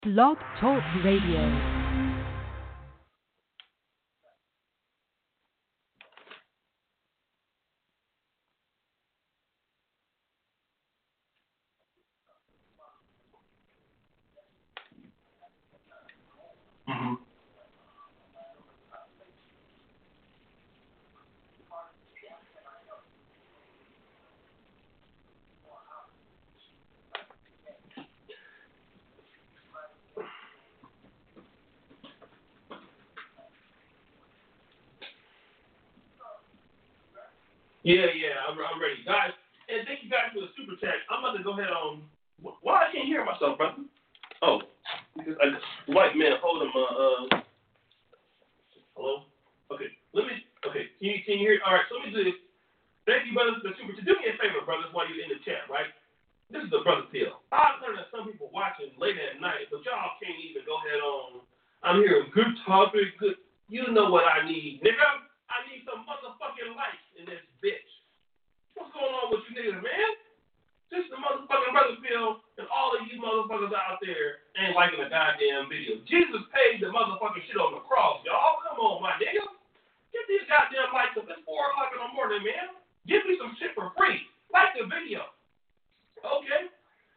Blog Talk Radio. Mm-hmm. Yeah, I'm ready. Guys, and thank you guys for the super chat. I'm about to go ahead on. Why I can't hear myself, brother? Oh, because white man, hold him. Hello? Okay, okay, can you hear? All right, so let me do this. Thank you, brothers, for the super chat. Do me a favor, brothers, while you're in the chat, right? This is the brother Phil. I know that some people watching late at night, but y'all can't even go ahead on. I'm hearing good topic, good. You know what I need, nigga? I need some motherfucking likes in this bitch. What's going on with you niggas, man? Just the motherfucking brother Phil and all of you motherfuckers out there ain't liking the goddamn video. Jesus paid the motherfucking shit on the cross, y'all. Come on, my nigga. Get these goddamn likes up. It's 4 o'clock in the morning, man. Give me some shit for free. Like the video. Okay.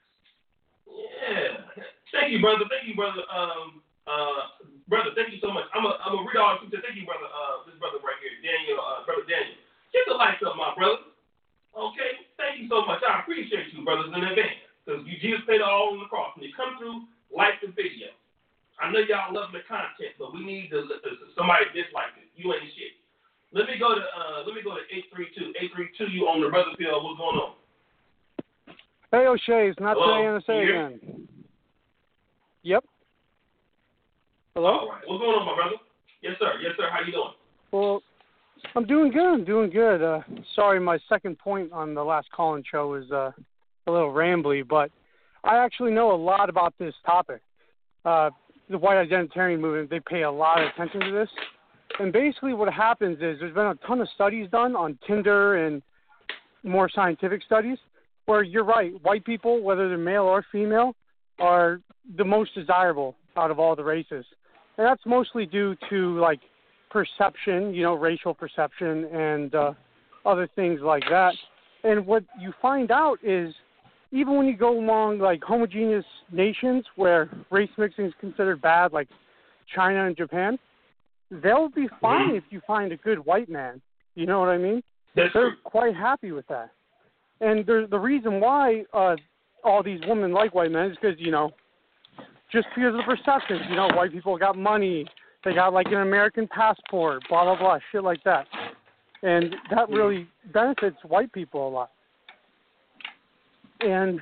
Yeah. Thank you, brother. Thank you, brother. Brother, thank you so much. I'm gonna read all the thank you, brother. This brother right here, Daniel, brother Daniel. Get the lights up, my brother. Okay. Thank you so much. I appreciate you, brothers, in advance, because you Jesus paid it all on the cross. When you come through, like the video. I know y'all love the content, but we need somebody dislike it. You ain't shit. Let me go to 832. 832, you on the brother field. What's going on? Hey, O'Shea, it's not Hello? today NSA again. Yep. Hello? All right. What's going on, my brother? Yes, sir. How you doing? Well, I'm doing good. Sorry, my second point on the last call-in show was a little rambly, but I actually know a lot about this topic. The white identitarian movement, they pay a lot of attention to this. And basically what happens is there's been a ton of studies done on Tinder and more scientific studies where you're right, white people, whether they're male or female, are the most desirable out of all the races. And that's mostly due to, like, perception, racial perception and other things like that. And what you find out is even when you go among, like, homogeneous nations where race mixing is considered bad, like China and Japan, they'll be fine if you find a good white man. You know what I mean? They're quite happy with that. And the reason why all these women like white men is because, just because of the perceptions, white people got money, they got like an American passport, blah, blah, blah, shit like that. And that really benefits white people a lot. And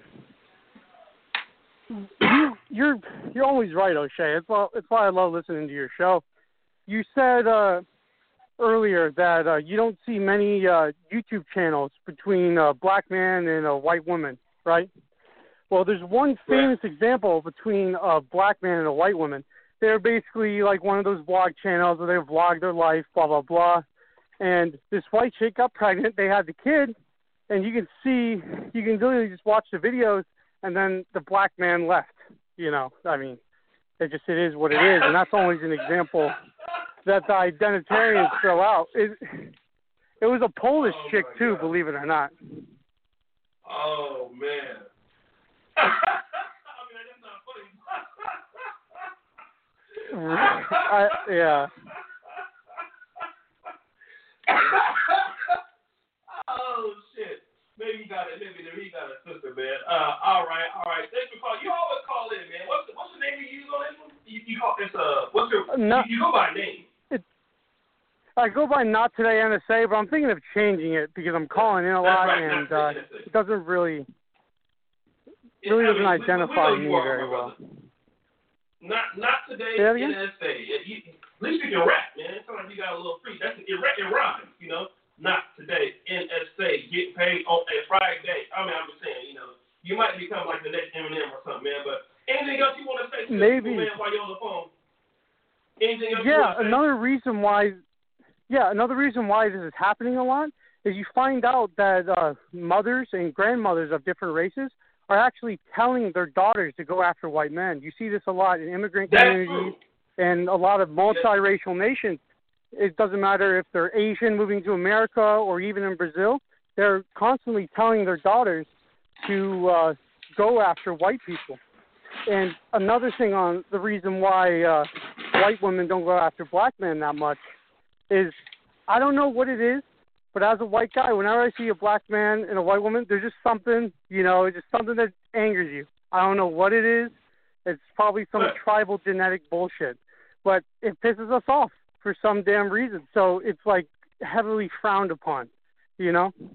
you're always right, O'Shea. It's why I love listening to your show. You said earlier that you don't see many YouTube channels between a black man and a white woman, right? Well, there's one famous example between a black man and a white woman. They're basically like one of those vlog channels where they vlog their life, blah, blah, blah. And this white chick got pregnant. They had the kid. And you can literally just watch the videos, and then the black man left. I mean, it is what it is. And that's always an example that the identitarians throw out. It was a Polish chick, too, God. believe it or not. Oh, man. I mean, that's not funny. Yeah. Oh, shit. Maybe he got a sister, man. All right. Thanks for calling. You always call in, man. What's the name you use on this one? You call this, what's your, you go by name. I go by Not Today NSA, but I'm thinking of changing it because I'm calling in a lot, and it doesn't really doesn't identify me very well. Not Today NSA. At least you can rap, man. It sounds like you got a little free. It rhymes, Not Today NSA. Get paid on a Friday. I mean, I'm just saying, you might become like the next Eminem or something, man. But anything else you want to say to maybe people, man, while you're on the phone? Anything else? Another reason why this is happening a lot is you find out that mothers and grandmothers of different races are actually telling their daughters to go after white men. You see this a lot in immigrant That's communities and a lot of multiracial nations. It doesn't matter if they're Asian moving to America or even in Brazil. They're constantly telling their daughters to go after white people. And another thing on the reason why white women don't go after black men that much is I don't know what it is, but as a white guy, whenever I see a black man and a white woman, there's just something, it's just something that angers you. I don't know what it is. It's probably some tribal genetic bullshit, but it pisses us off for some damn reason. So it's like heavily frowned upon, Mm-hmm.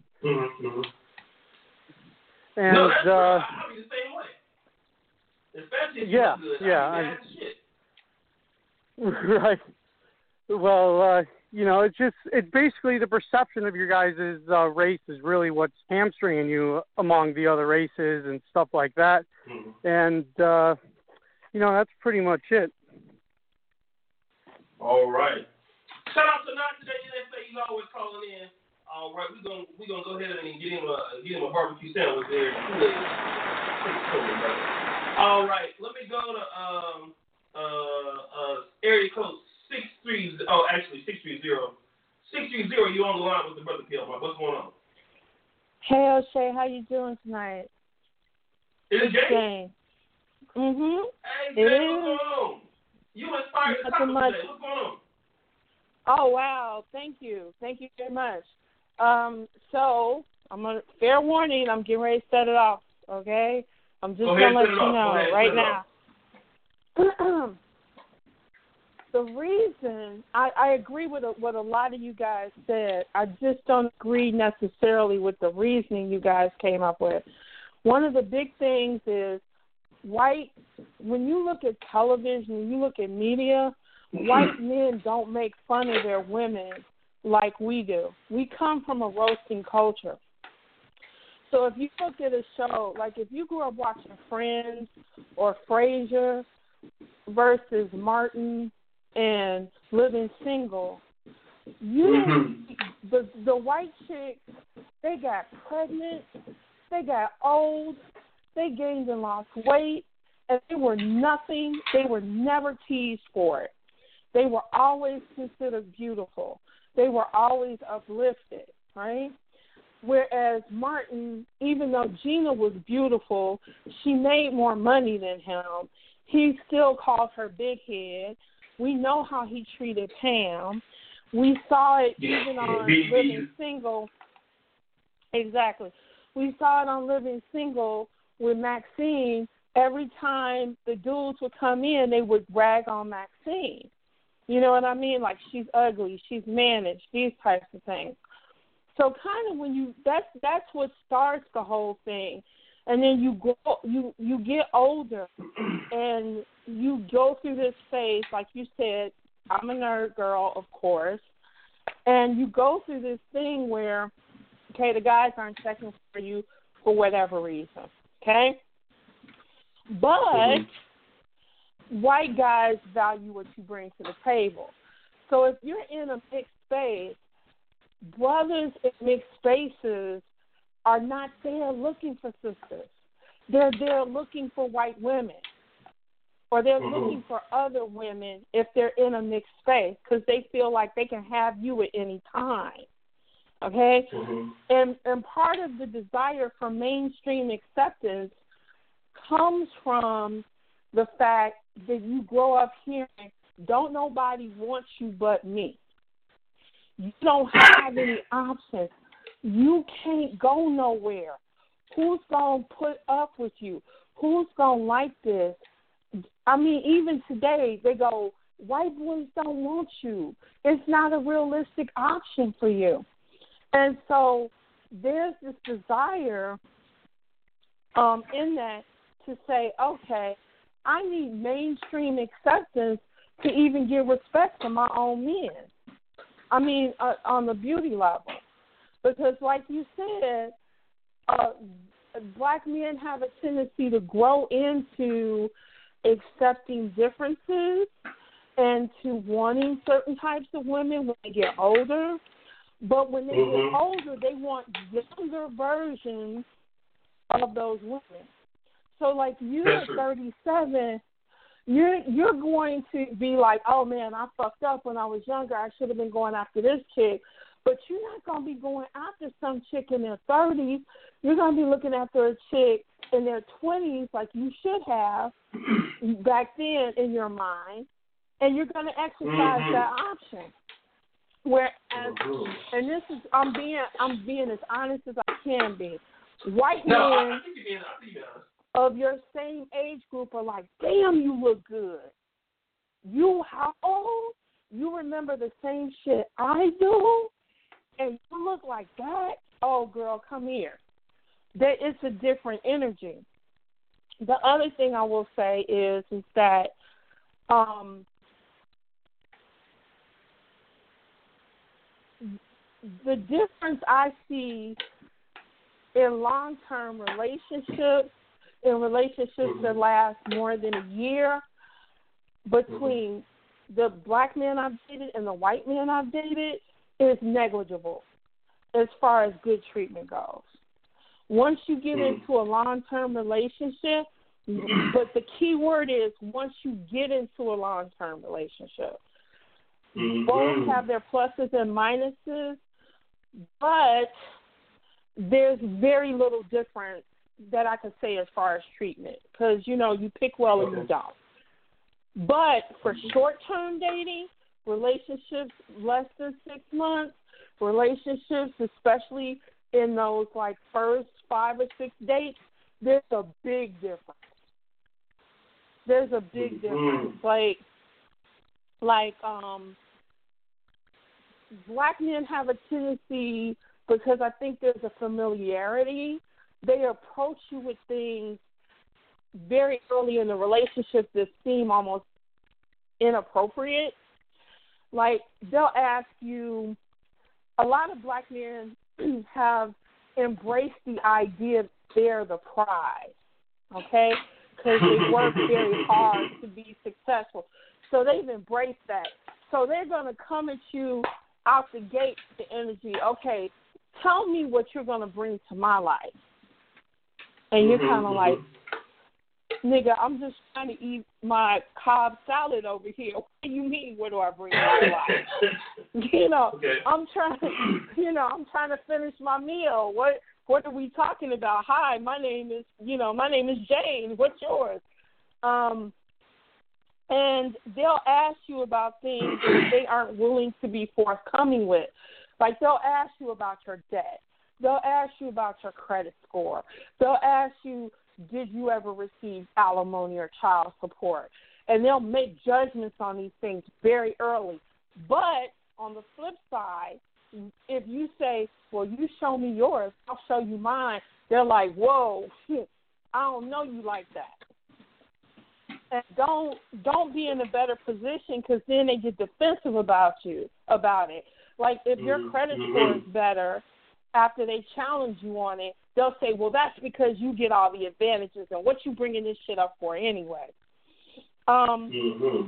And no, that's I'll be the same way. Especially if you look good. I mean, shit. Right. Well, it's basically the perception of your guys' race is really what's hamstringing you among the other races and stuff like that. Mm-hmm. And, that's pretty much it. All right. Shout out to Not Today. He's always calling in. All right, we're gonna go ahead and get him a barbecue sandwich there. All right, let me go to area code 630. Oh, actually 630. 630. You on the line with the brother P.L. What's going on? Hey O'Shea, how you doing tonight? Is it Jane? Mhm. Hey Jane, what's going on? You inspired the topic today. What's going on? Oh wow, thank you very much. So fair warning, I'm getting ready to set it off, okay? I'm just gonna let you know right now. The reason I agree with what a lot of you guys said, I just don't agree necessarily with the reasoning you guys came up with. One of the big things is when you look at television, when you look at media, white men don't make fun of their women like we do. We come from a roasting culture. So if you look at a show, like if you grew up watching Friends or Frasier versus Martin and Living Single, the white chicks, they got pregnant, they got old, they gained and lost weight, and they were nothing. They were never teased for it. They were always considered beautiful. They were always uplifted, right? Whereas Martin, even though Gina was beautiful, she made more money than him. He still called her big head. We know how he treated Pam. We saw it even on Living Single. Exactly. We saw it on Living Single with Maxine. Every time the dudes would come in, they would rag on Maxine. You know what I mean? Like, she's ugly, she's managed, these types of things. So kind of that's what starts the whole thing. And then you get older and you go through this phase, like you said, I'm a nerd girl, of course, and you go through this thing where, okay, the guys aren't checking for you for whatever reason, okay? But white guys value what you bring to the table. So if you're in a mixed space, brothers in mixed spaces are not there looking for sisters. They're there looking for white women. Or they're looking for other women if they're in a mixed space because they feel like they can have you at any time. Okay? And part of the desire for mainstream acceptance comes from the fact that you grow up hearing, don't nobody want you but me. You don't have any options. You can't go nowhere. Who's going to put up with you? Who's going to like this? I mean, even today, they go, white boys don't want you. It's not a realistic option for you. And so there's this desire in that to say, okay, I need mainstream acceptance to even give respect to my own men. I mean, on the beauty level. Because like you said, black men have a tendency to grow into accepting differences and to wanting certain types of women when they get older. But when they get older, they want younger versions of those women. So, like, you That's at true. 37, you're going to be like, oh, man, I fucked up when I was younger. I should have been going after this chick. But you're not going to be going after some chick in their 30s. You're going to be looking after a chick in their 20s like you should have back then in your mind, and you're going to exercise that option. Whereas, and this is, I'm being as honest as I can be. White men I think you're being honest. of your same age group are like, damn, you look good. You, how old? You remember the same shit I do? And you look like that? Oh, girl, come here. That it's a different energy. The other thing I will say is that the difference I see in long-term relationships, in relationships that last more than a year, between the black man I've dated and the white man I've dated is negligible as far as good treatment goes. Once you get into a long-term relationship, but the key word is once you get into a long-term relationship, both have their pluses and minuses, but there's very little difference that I can say as far as treatment because, you know, you pick well or you don't. But for short-term dating, relationships less than 6 months, relationships, especially in those like first 5 or 6 dates, there's a big difference. There's a big difference. Like black men have a tendency, because I think there's a familiarity, they approach you with things very early in the relationship that seem almost inappropriate. Like, they'll ask you, a lot of black men have embraced the idea that they're the prize, okay? Because they work very hard to be successful. So they've embraced that. So they're going to come at you out the gate with the energy, okay, tell me what you're going to bring to my life. And you're kind of like, nigga, I'm just trying to eat my Cobb salad over here. What do you mean, what do I bring to my life? You know, okay. I'm trying to finish my meal. What are we talking about? Hi, my name is Jane. What's yours? And they'll ask you about things that they aren't willing to be forthcoming with. Like, they'll ask you about your debt. They'll ask you about your credit score. They'll ask you, did you ever receive alimony or child support? And they'll make judgments on these things very early. But on the flip side, if you say, well, you show me yours, I'll show you mine, they're like, whoa, shit, I don't know you like that. And don't be in a better position, because then they get defensive about it. Like, if your credit score is better, after they challenge you on it, they'll say, well, that's because you get all the advantages, and what you bringing this shit up for anyway? The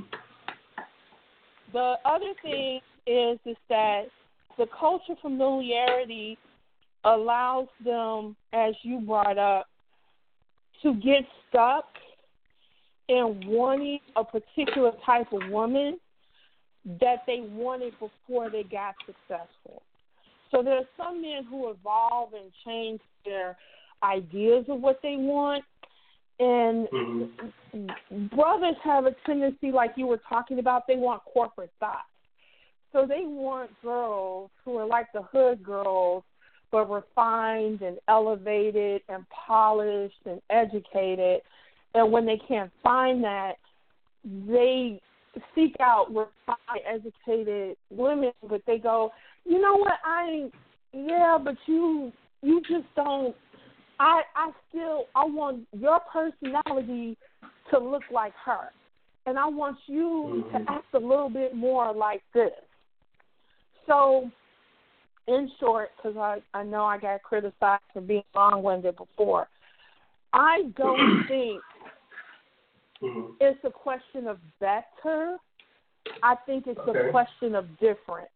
other thing is that the culture familiarity allows them, as you brought up, to get stuck in wanting a particular type of woman that they wanted before they got successful. So there's some men who evolve and change their ideas of what they want, and brothers have a tendency, like you were talking about, they want corporate thoughts. So they want girls who are like the hood girls, but refined and elevated and polished and educated. And when they can't find that, they seek out refined, educated women, but they go, you know what, but you just don't, I want your personality to look like her. And I want you to act a little bit more like this. So, in short, because I know I got criticized for being long-winded before, I don't think it's a question of better. I think it's a question of different.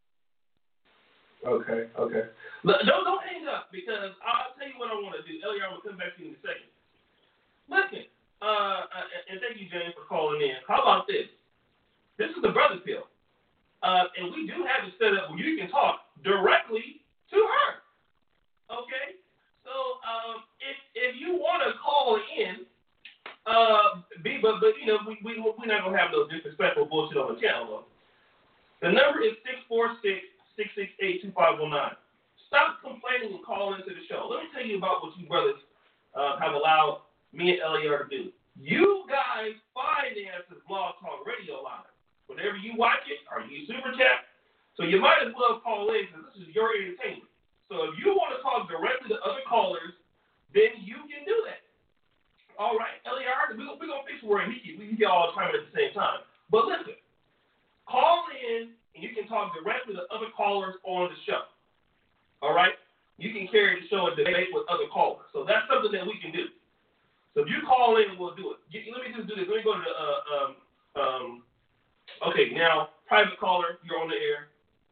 Okay. Look, don't hang up, because I'll tell you what I want to do. Elliot, I'm going to come back to you in a second. listen, and thank you, James, for calling in. How about this? This is the brother pill. And we do have it set up where you can talk directly to her. Okay? So if you want to call in, but you know, we're not gonna have no disrespectful bullshit on the channel though. The number is 646-668-2519. Stop complaining and call into the show. Let me tell you about what you brothers have allowed me and LAR to do. You guys finance this Blog Talk Radio line. Whenever you watch it, or you super chat, so you might as well call in because this is your entertainment. So if you want to talk directly to other callers, then you can do that. All right, LAR, we're going to fix where we can all chime in at the same time. But listen, call in and you can talk directly to other callers on the show. All right? You can carry the show and debate with other callers. So that's something that we can do. So if you call in, we'll do it. Let me just do this. Let me go to the, okay, now, private caller, you're on the air.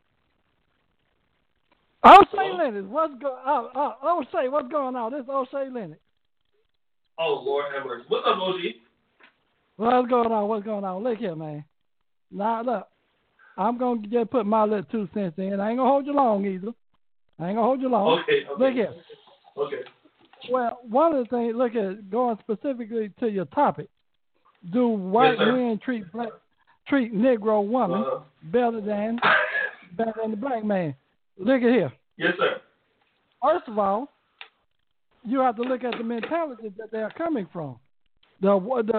O'Shea Leonard, what's going on? This is O'Shea Leonard. Oh, Lord have mercy. What's up, OG? What's going on? Look here, man. Now, look, I'm going to just put my little 2 cents in. I ain't going to hold you long either. Okay. Look here. Okay. Well, one of the things, look at going specifically to your topic. Do white men treat Negro women better than the black man? Look at here. Yes, sir. First of all, you have to look at the mentality that they're coming from. The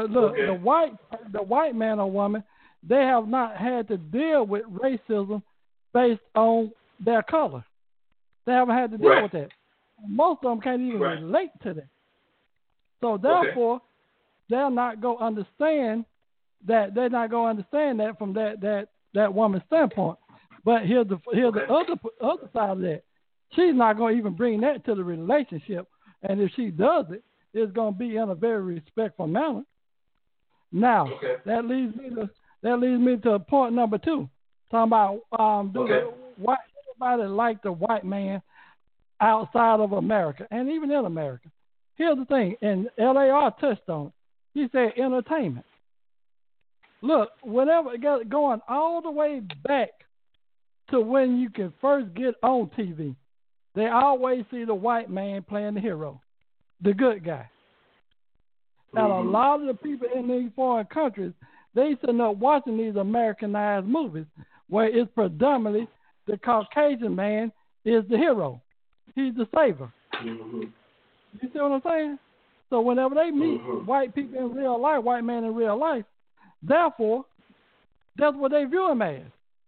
white man or woman, they have not had to deal with racism based on their color. They haven't had to deal with that. Most of them can't even relate to that. So therefore, they're not going to understand that. They're not going to understand that from that woman's standpoint. But here's the other side of that. She's not going to even bring that to the relationship. And if she does it, it's going to be in a very respectful manner. Now, that leads me to point number 2. Talking about why everybody like the white man outside of America and even in America. Here's the thing, and LAR touched on it. He said entertainment. Look, whenever going all the way back to when you can first get on TV, they always see the white man playing the hero, the good guy. Now, a lot of the people in these foreign countries, they sitting up watching these Americanized movies where it's predominantly the Caucasian man is the hero. He's the savior. You see what I'm saying? So whenever they meet white people in real life, white men in real life, therefore, that's what they view him as.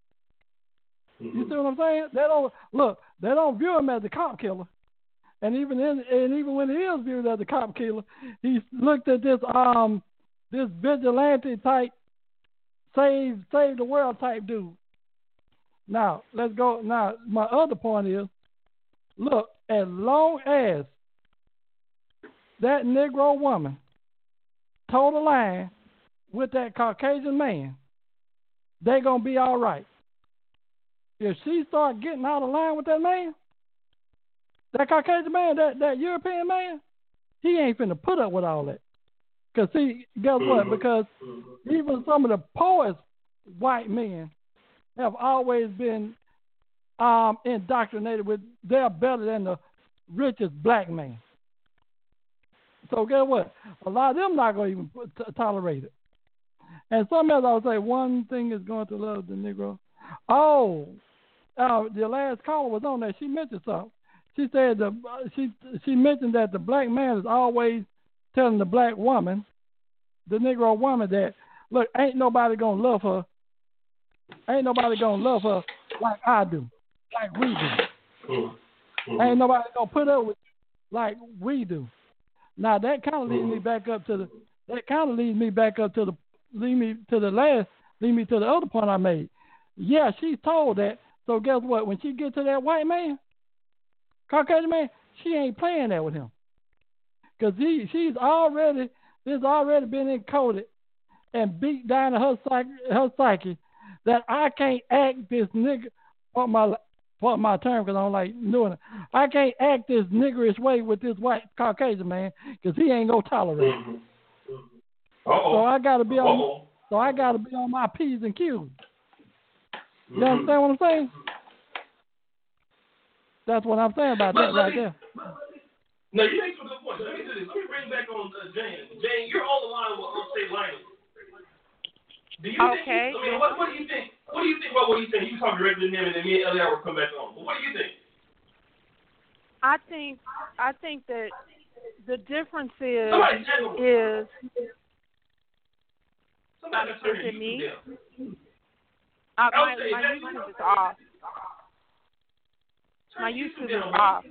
You see what I'm saying? They don't view him as the cop killer. And even when he is viewed as the cop killer, he looked at this vigilante type, save the world type dude. Now, let's go. Now, my other point is, look, as long as that Negro woman toe the line with that Caucasian man, they're going to be all right. If she start getting out of line with that man, that Caucasian man, that European man, he ain't finna put up with all that. Because, see, guess what? Because even some of the poorest white men have always been indoctrinated with they're better than the richest black man. So guess what? A lot of them not going to even tolerate it. And some else I would say one thing is going to love the Negro. The last caller was on there. She mentioned something. She said she mentioned that the black man is always telling the black woman, the Negro woman, that look, ain't nobody gonna love her. Ain't nobody gonna love her like I do, like we do. Ain't nobody gonna put up with you like we do. Now that kind of leads me back up to lead me to the other point I made. Yeah, she's told that. So guess what? When she gets to that white man, Caucasian man, she ain't playing that with him. Because she's already been encoded and beat down to her psyche that I can't act this nigga on my life. part my term because I don't like doing it. I can't act this niggerish way with this white Caucasian man because he ain't gonna tolerate it. Mm-hmm. So I gotta be on. So I gotta be on my P's and Q's. You understand what I'm saying? That's what I'm saying about that right there. No, you make some good points. Let me do this. Let me bring back on Jane. Jane, you're on the line with State Linus. Do you think? What do you think? What do you think about what he's saying? You talking directly to him, and then me and Eliar will come back on. But what do you think? I think that the difference is it me? My YouTube is off. My YouTube is off.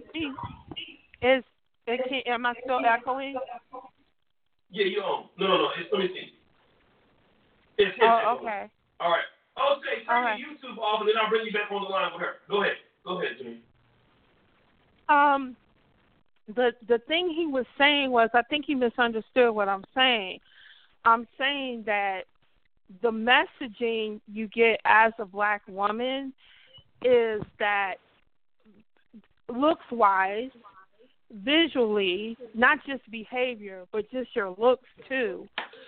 Am I still echoing? Yeah, you on. No. Let me see. It's his okay. All right. Okay, turn your YouTube off, and then I'll bring you back on the line with her. Go ahead, Jimmy. The thing he was saying was, I think he misunderstood what I'm saying. I'm saying that the messaging you get as a black woman is that looks-wise, visually, not just behavior, but just your looks too,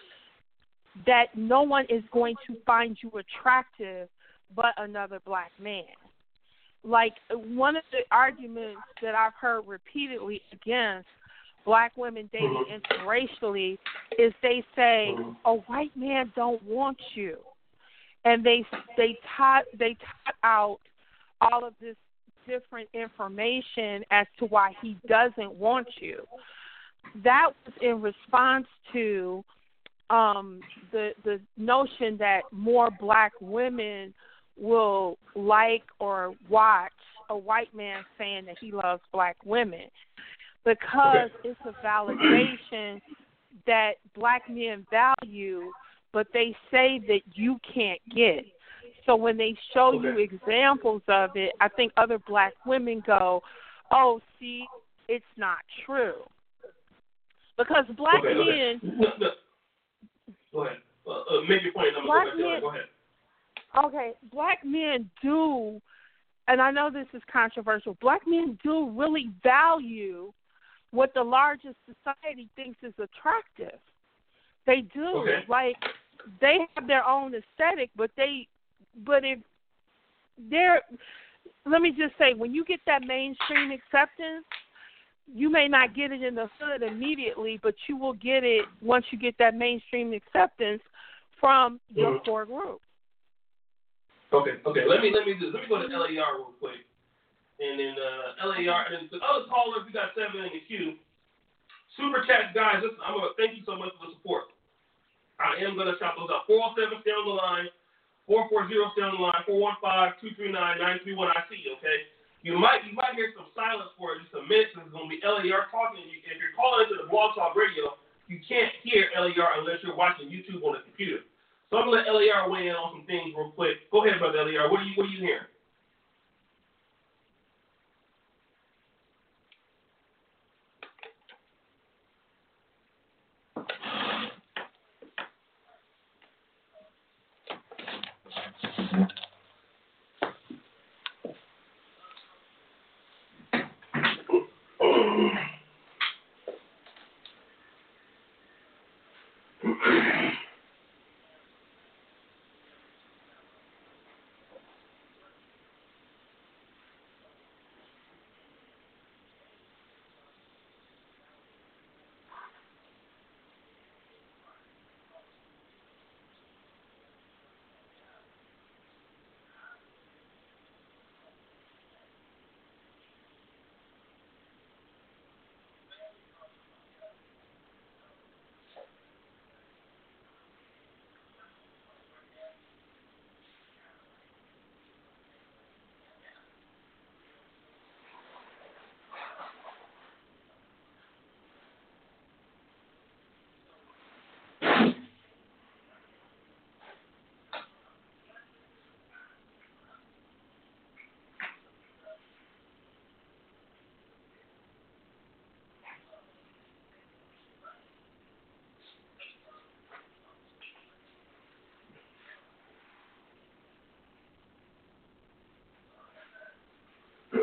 that no one is going to find you attractive but another black man. Like, one of the arguments that I've heard repeatedly against black women dating interracially is they say, a white man don't want you. And they tot out all of this different information as to why he doesn't want you. That was in response to the notion that more black women will like or watch a white man saying that he loves black women, because it's a validation that black men value, but they say that you can't get. So when they show you examples of it, I think other black women go, oh, see, it's not true. Because black men... Go ahead. Make your point. Go ahead. Okay, black men do, and I know this is controversial, black men do really value what the largest society thinks is attractive. They do. Okay. Like, they have their own aesthetic, but if they're, let me just say, when you get that mainstream acceptance, you may not get it in the hood immediately, but you will get it once you get that mainstream acceptance from your core group. Okay. Let me go to LAR real quick, and then LAR and the other callers. We got 7 in the queue. Super chat guys. Listen, I'm gonna thank you so much for the support. I am gonna shout those out. 407 stay on the line. 440 stay on the line. 415-239-931. I see you. Okay. You might hear some silence for just a minute because it's going to be LAR talking to you. If you're calling into the Blog Talk Radio, you can't hear LAR unless you're watching YouTube on the computer. So I'm going to let LAR weigh in on some things real quick. Go ahead, brother LAR. What are you hearing?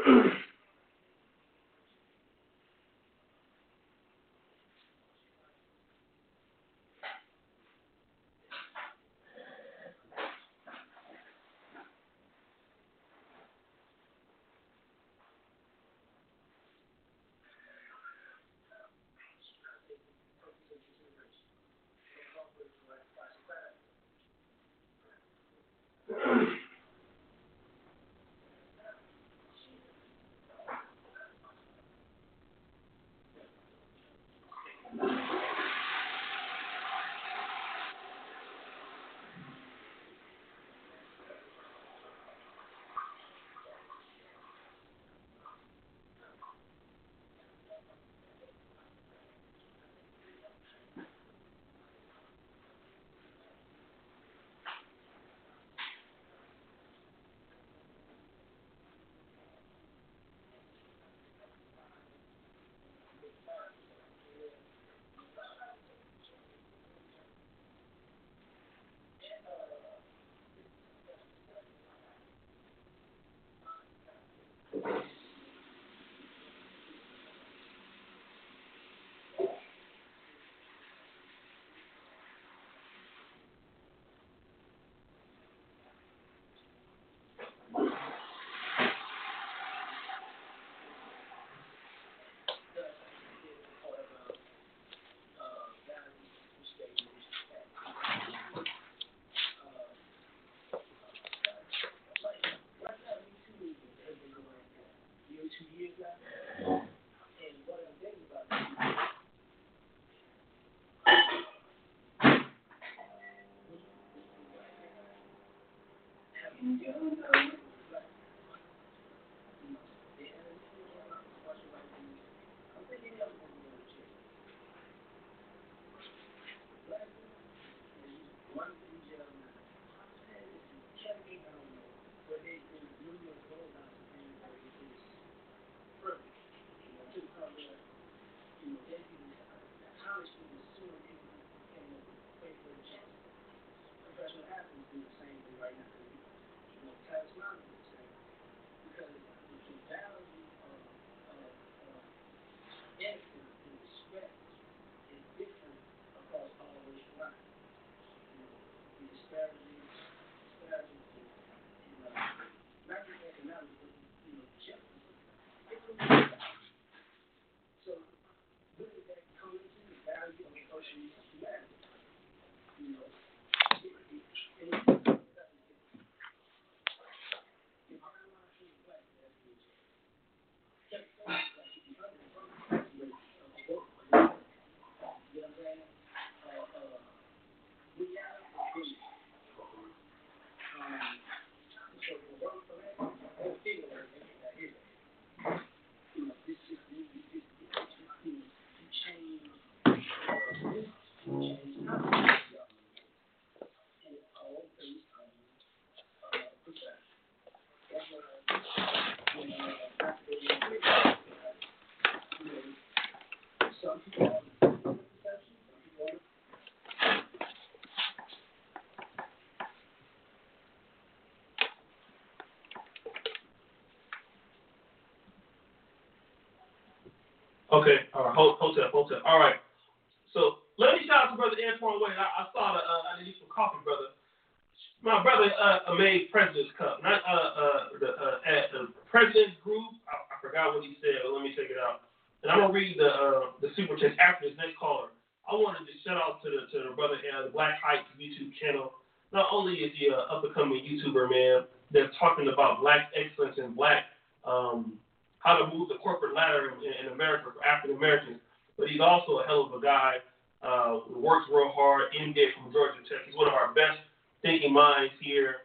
Okay, all right, hotel. All right. So let me shout out to Brother Antoine Wade. I saw I need some coffee, brother. My brother made President's Cup, not at the President's Group. I forgot what he said, but let me check it out. And I'm gonna read the super chat after this next caller. I wanted to shout out to the brother the Black Heights YouTube channel. Not only is he an up and coming YouTuber, man, that's talking about Black excellence and Black how to move the corporate ladder in America for African Americans, but he's also a hell of a guy. Works real hard. MJ from Georgia Tech. He's one of our best thinking minds here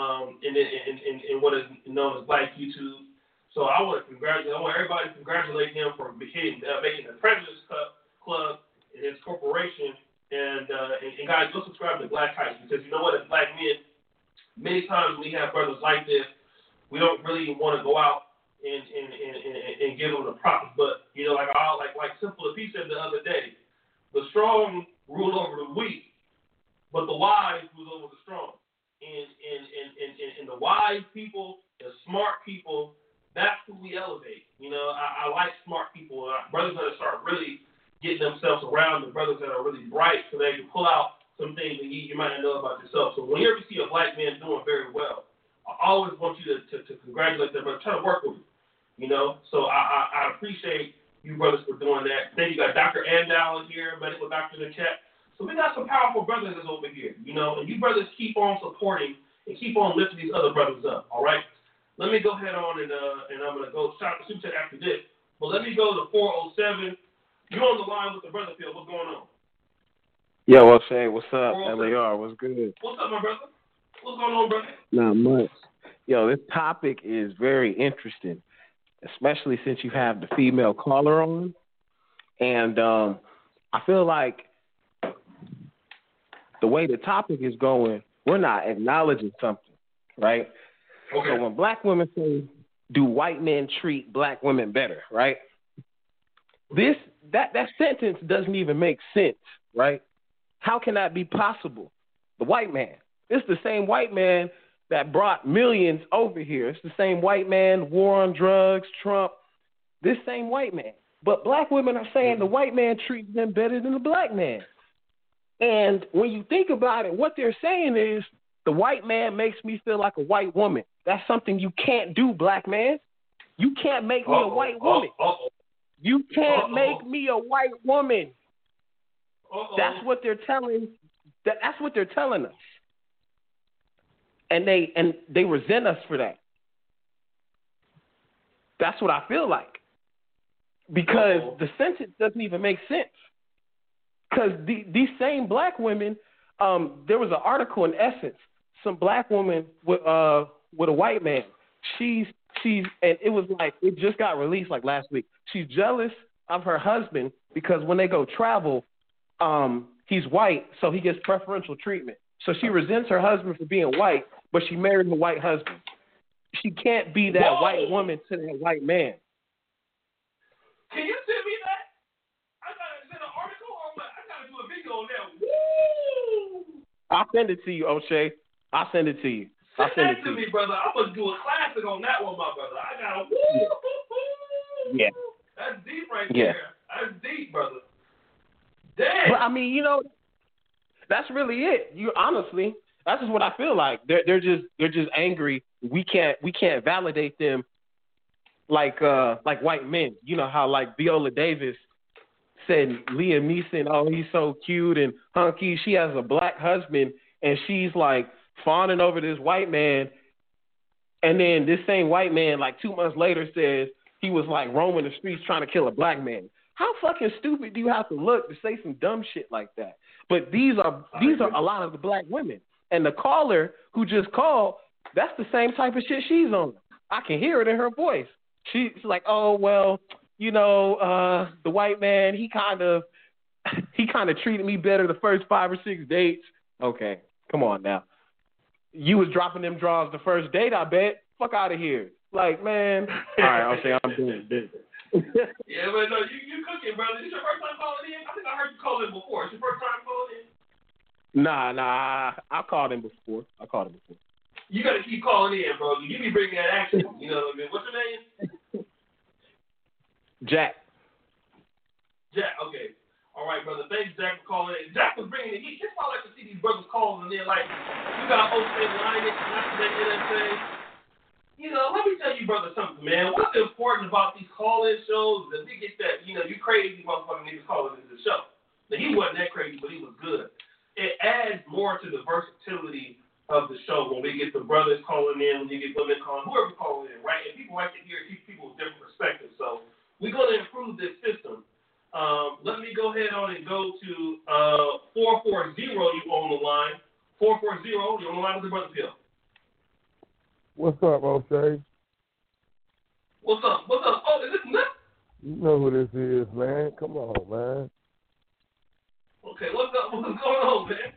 in what is known as Black YouTube. So I want everybody to congratulate him for making the President's Club in his corporation. And guys, go subscribe to Black Heights, because you know what, as Black men, many times when we have brothers like this, we don't really want to go out and give them the props. But you know, like Simple as he said the other day, the strong rule over the weak, but the wise rule over the strong. And the wise people, the smart people, that's who we brothers that are really bright so they can pull out some things that you might not know about yourself. So whenever you see a black man doing very well, I always want you to congratulate them, but try to work with them. You know, so I appreciate you brothers for doing that. Then you got Dr. Andal here, medical doctor in the chat. So we got some powerful brothers over here, you know, and you brothers keep on supporting and keep on lifting these other brothers up, all right? Let me go ahead on and I'm going to go shout the super chat after this. But let me go to 407. You're on the line with the brother Phil. What's going on? Yo, O'Shea, what's up? LAR, what's good? What's up, my brother? What's going on, brother? Not much. Yo, this topic is very interesting, especially since you have the female caller on. And I feel like the way the topic is going, we're not acknowledging something, right? Okay. So when black women say, do white men treat black women better, right? That sentence doesn't even make sense, right? How can that be possible? The white man. It's the same white man that brought millions over here. It's the same white man, war on drugs, Trump, this same white man. But black women are saying the white man treats them better than the black man. And when you think about it, what they're saying is the white man makes me feel like a white woman. That's something you can't do, black man. You can't make me a white woman. You can't make me a white woman. That's what they're telling. That's what they're telling us. And they resent us for that. That's what I feel like. Because the sentence doesn't even make sense. Because these same black women, there was an article in Essence, some black woman with a white man. She's and it was like, it just got released like last week. She's jealous of her husband because when they go travel, he's white, so he gets preferential treatment. So she resents her husband for being white, but she married a white husband. She can't be that white woman to that white man. Can you send me that? I gotta send an article or what? I gotta do a video on that. Woo! I'll send it to you, O'Shea. I'll send it to you. Send that to me, brother. I'm gonna do a classic on that one, my brother. I got a woo. Yeah. That's deep right there. That's deep, brother. Damn. But I mean, you know, that's really it. You honestly, that's just what I feel like. They're just angry. We can't validate them like white men. You know how like Viola Davis said Liam Neeson, oh, he's so cute and hunky. She has a black husband and she's like fawning over this white man, and then this same white man like 2 months later says he was like roaming the streets trying to kill a black man. How fucking stupid do you have to look to say some dumb shit like that? But these are a lot of the black women. And the caller who just called, that's the same type of shit she's on. I can hear it in her voice. She's like, oh well, you know, the white man, he kind of treated me better the first 5 or 6 dates. Okay, come on now. You was dropping them draws the first date, I bet. Fuck out of here. Like, man. All right, I'll say I'm doing this. Yeah, but no, you cooking, brother. This your first time calling in? I think I heard you call in before. It's your first time calling in? Nah. I called him before. You got to keep calling in, bro. You be bringing that action. You know what I mean? What's your name? Jack. Jack, okay. All right, brother. Thanks, Jack, for calling in. Jack was bringing the heat. That's why I like to see these brothers calling, and then, like, you got O'Shea line it, not the NSA. You know, let me tell you, brother, something, man. What's important about these call-in shows is that we get that, you know, you crazy motherfucking niggas calling into the show. Now, he wasn't that crazy, but he was good. It adds more to the versatility of the show when we get the brothers calling in, when you get women calling, whoever calling in, right? And people like to hear people with different perspectives. So we're going to improve this system. Let me go ahead on and go to 440. You on the line. 440. You on the line with the brother Phil. What's up, O'Shea? What's up? Oh, is this Nip? You know who this is, man. Come on, man. Okay, what's up? What's going on, man?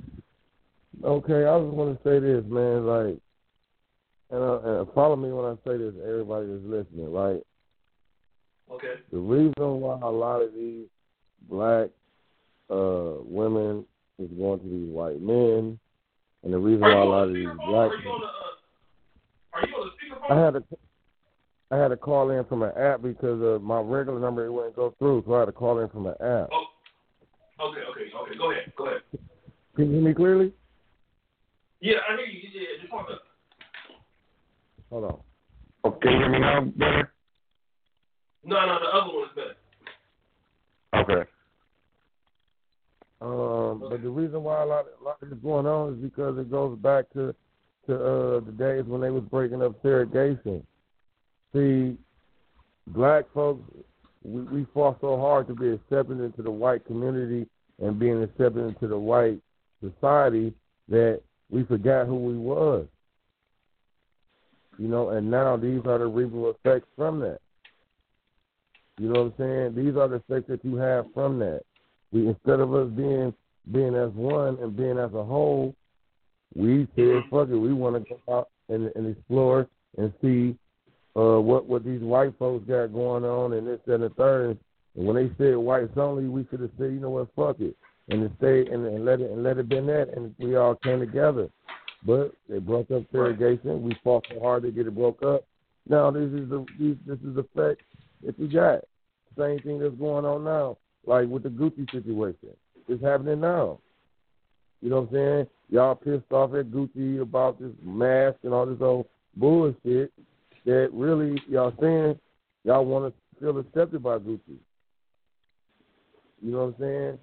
Okay, I just want to say this, man. Like, and follow me when I say this. Everybody that's listening, right? Okay. The reason why a lot of these black women is going to these white men, and the reason why a lot of these black are you on the speakerphone? I had to call in from an app because my regular number it wouldn't go through, so I had to call in from an app. Okay. Go ahead. Can you hear me clearly? Yeah, I hear you. Yeah, just hold up. Hold on. Okay, can you hear me now better? No, the other one is better. Okay. But the reason why a lot of this is going on is because it goes back to the days when they was breaking up segregation. See, black folks, we fought so hard to be accepted into the white community and being accepted into the white society that we forgot who we was. You know, and now these are the reasonable effects from that. You know what I'm saying? These are the effects that you have from that. Instead of us being as one and being as a whole, we said, fuck it, we want to go out and explore and see what these white folks got going on and this, that, and the third. And when they said whites only, we should have said, you know what, fuck it, and stay and let it been that, and we all came together. But they broke up segregation. We fought so hard to get it broke up. Now this is the effect that you got. Same thing that's going on now, like with the Gucci situation. It's happening now. You know what I'm saying? Y'all pissed off at Gucci about this mask and all this old bullshit that really y'all saying y'all want to feel accepted by Gucci. You know what I'm saying?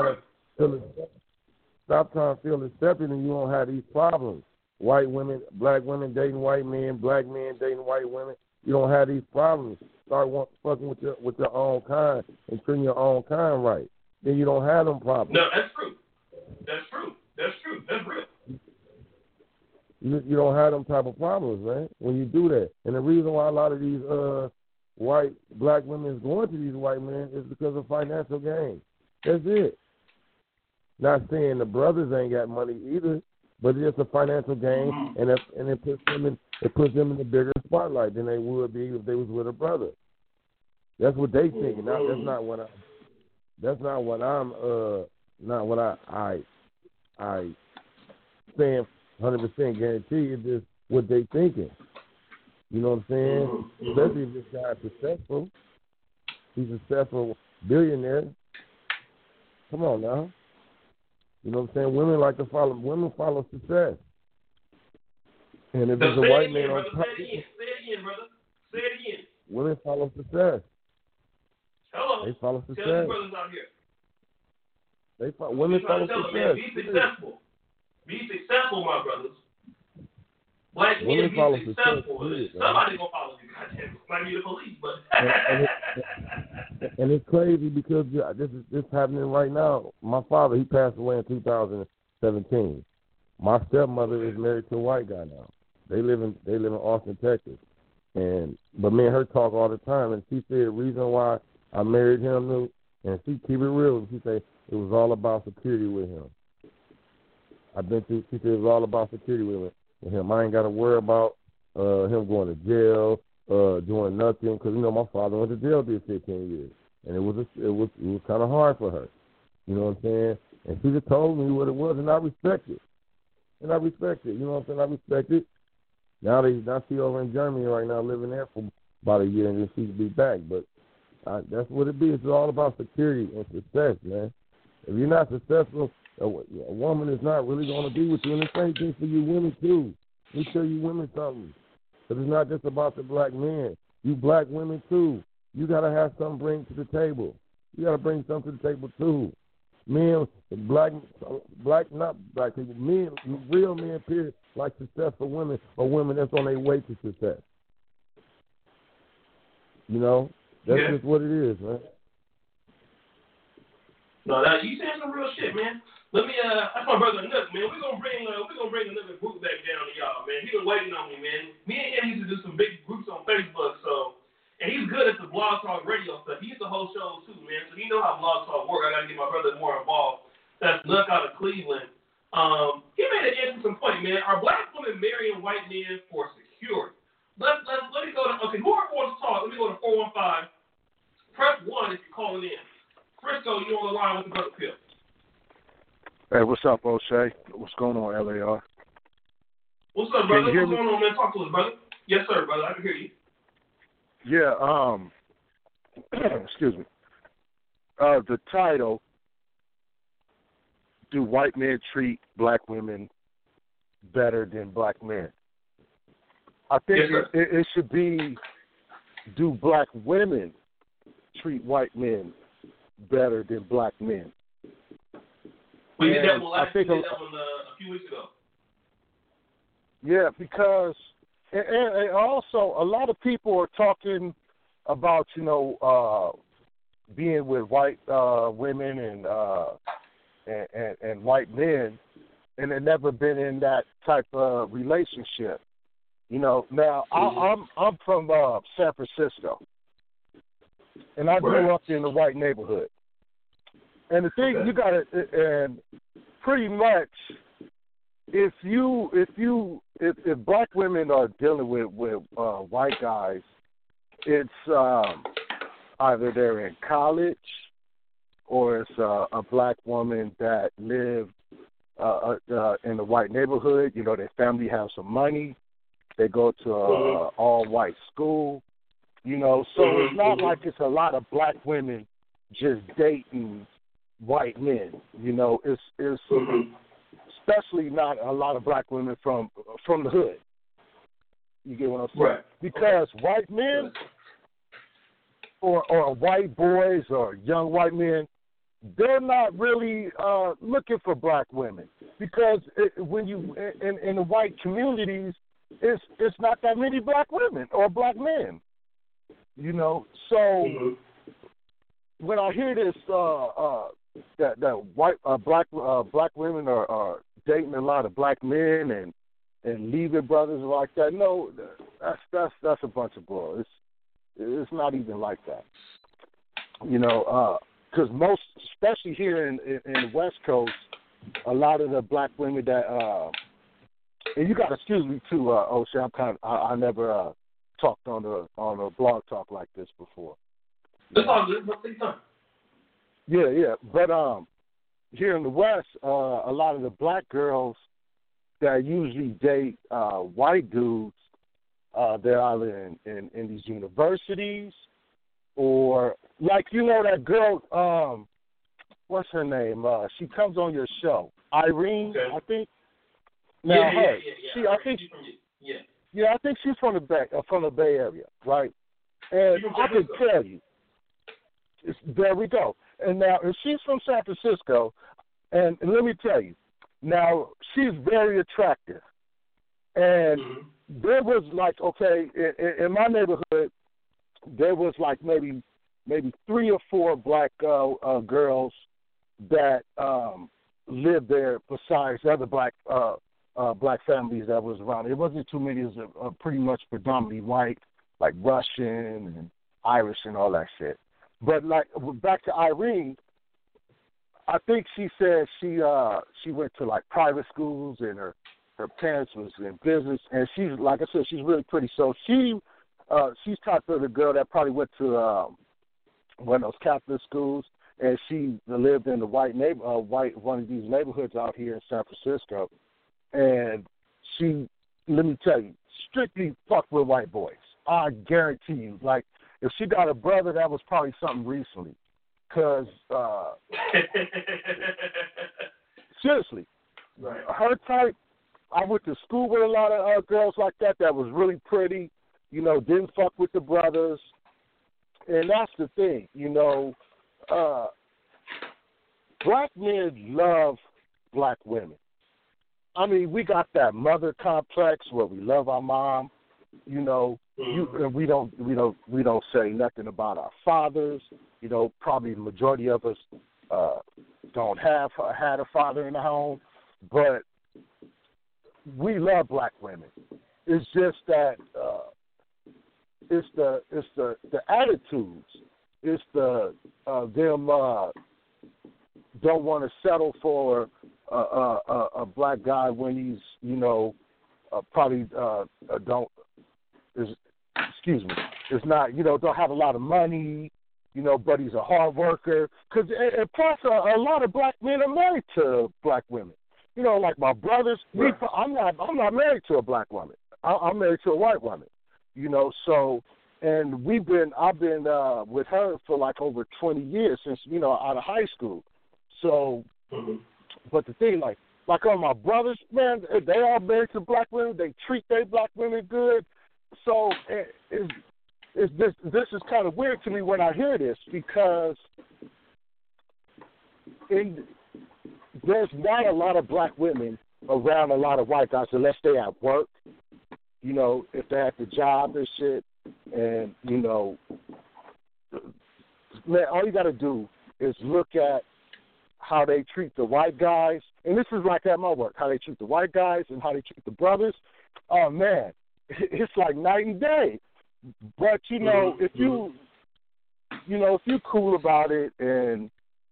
Stop trying to feel accepted and you don't have these problems. White women, black women dating white men, black men dating white women. You don't have these problems. Start fucking with your own kind and treating your own kind right. Then you don't have them problems. No, that's true. That's real. You don't have them type of problems, man, when you do that. And the reason why a lot of these black women is going to these white men is because of financial gain. That's it. Not saying the brothers ain't got money either, but it's just a financial gain, and it puts them in a bigger spotlight than they would be if they was with a brother. That's what they thinking. That's not what I saying 100% guarantee. It's just what they thinking. You know what I'm saying? Especially if this guy's successful. He's a successful billionaire. Come on now. You know what I'm saying? Women follow success. And if there's a white man on top, say it again, brother. Say it again. Women follow success. Hello. They follow success. Tell the brothers out here. Women follow success. Be successful, my brothers. Black men be successful. Somebody gonna follow you. Goddamn, might be the police, but. and it's crazy because this is happening right now. My father, he passed away in 2017. My stepmother is married to a white guy now. They live in Austin, Texas. But me and her talk all the time, and she said the reason why I married him, and she keep it real. She said it was all about security with him. She said it was all about security with him. I ain't got to worry about him going to jail, doing nothing, because my father went to jail for 15 years, and it was kind of hard for her. You know what I'm saying? And she just told me what it was, and I respect it. You know what I'm saying? I respect it. Now she's over in Germany right now, living there for about a year, and then she'll be back. But that's what it be. It's all about security and success, man. If you're not successful, a woman is not really going to be with you. And the same thing for you women, too. Let me tell you women something. Because it's not just about the black men. You black women, too. You got to have something to bring to the table. You got to bring something to the table, too. Men, not black people, men, real men, period, like successful women or women that's on their way to success. That's just what it is, man. No, you saying some real shit, man. Let me, that's my brother Nook, man. We're gonna bring another group back down to y'all, man. He been waiting on me, man. Me and him used to do some big groups on Facebook, and he's good at the Blog Talk Radio stuff. He used to host shows too, man. So he know how Blog Talk work. I gotta get my brother more involved. That's Nook out of Cleveland. He made an interesting point, man. Are black women marrying white men for security? Let me go to whoever wants to talk. Let me go to 415. Press 1 if you're calling in. Frisco, you on the line with the brother Phil. Hey, what's up, O'Shea? What's going on, LAR? What's up, brother? What's going on, man? Talk to us, brother. Yes, sir, brother. I can hear you. Yeah, excuse me. The title do white men treat black women better than black men? I think it should be, do black women treat white men better than black men? We did that one a few weeks ago. Yeah, because and also a lot of people are talking about, being with white women and white men, and they've never been in that type of relationship. Now I'm from San Francisco, and I grew up in a white neighborhood. And the thing you got to, and pretty much, if black women are dealing with white guys, it's either they're in college or it's a black woman that lived in a white neighborhood. Their family has some money. They go to a all-white school. So it's not like it's a lot of black women just dating white men. It's especially not a lot of black women from the hood. You get what I'm saying? Right. Because white men or white boys or young white men, they're not really looking for black women, because when you in the white communities, it's not that many black women or black men. So when I hear this that white black women are dating a lot of black men and leaving brothers like that, no, that's a bunch of bull. It's not even like that. Because most, especially here in the West Coast, a lot of the black women that and you got to excuse me too, O'Shea. I never talked on a blog talk like this before. That's all good. Take time. Yeah. But here in the West, a lot of the black girls that usually date white dudes, they're either in these universities or, like, that girl, what's her name? She comes on your show, Irene, okay. I think. Now, I think she's from the Bay Area, right? And I can tell you, there we go. And now, if she's from San Francisco, and let me tell you, now she's very attractive, and there was like, okay, in my neighborhood, there was like maybe 3 or 4 black girls that lived there besides other black families that was around. It wasn't too many. It was pretty much predominantly white, like Russian and Irish and all that shit. But like back to Irene, I think she said she went to like private schools and her parents was in business, and she's, like I said, she's really pretty. So she's type of the girl that probably went to one of those Catholic schools, and she lived in the one of these neighborhoods out here in San Francisco. And she, let me tell you, strictly fucked with white boys. I guarantee you. Like, if she got a brother, that was probably something recently. Because, seriously, right. Her type, I went to school with a lot of girls like that was really pretty, didn't fuck with the brothers. And that's the thing, black men love black women. I mean, we got that mother complex where we love our mom, and we don't say nothing about our fathers. Probably the majority of us don't have had a father in the home, but we love black women. It's just that it's the attitudes. It's the them don't want to settle for a black guy when he's probably don't is excuse me. It's not don't have a lot of money. But he's a hard worker. And plus, a lot of black men are married to black women. Like my brothers. Right. I'm not married to a black woman. I'm married to a white woman. So, and I've been with her for like over 20 years since out of high school. So, But the thing, like on my brothers, man, they all married to black women. They treat their black women good. So this is kind of weird to me when I hear this, because there's not a lot of black women around a lot of white guys unless they at work. You know, if they're at the job and shit, and, you know, man, all you got to do is look at how they treat the white guys. And this is like at my work, how they treat the white guys and how they treat the brothers. Oh, man, it's like night and day. But, you know, if you're cool about it and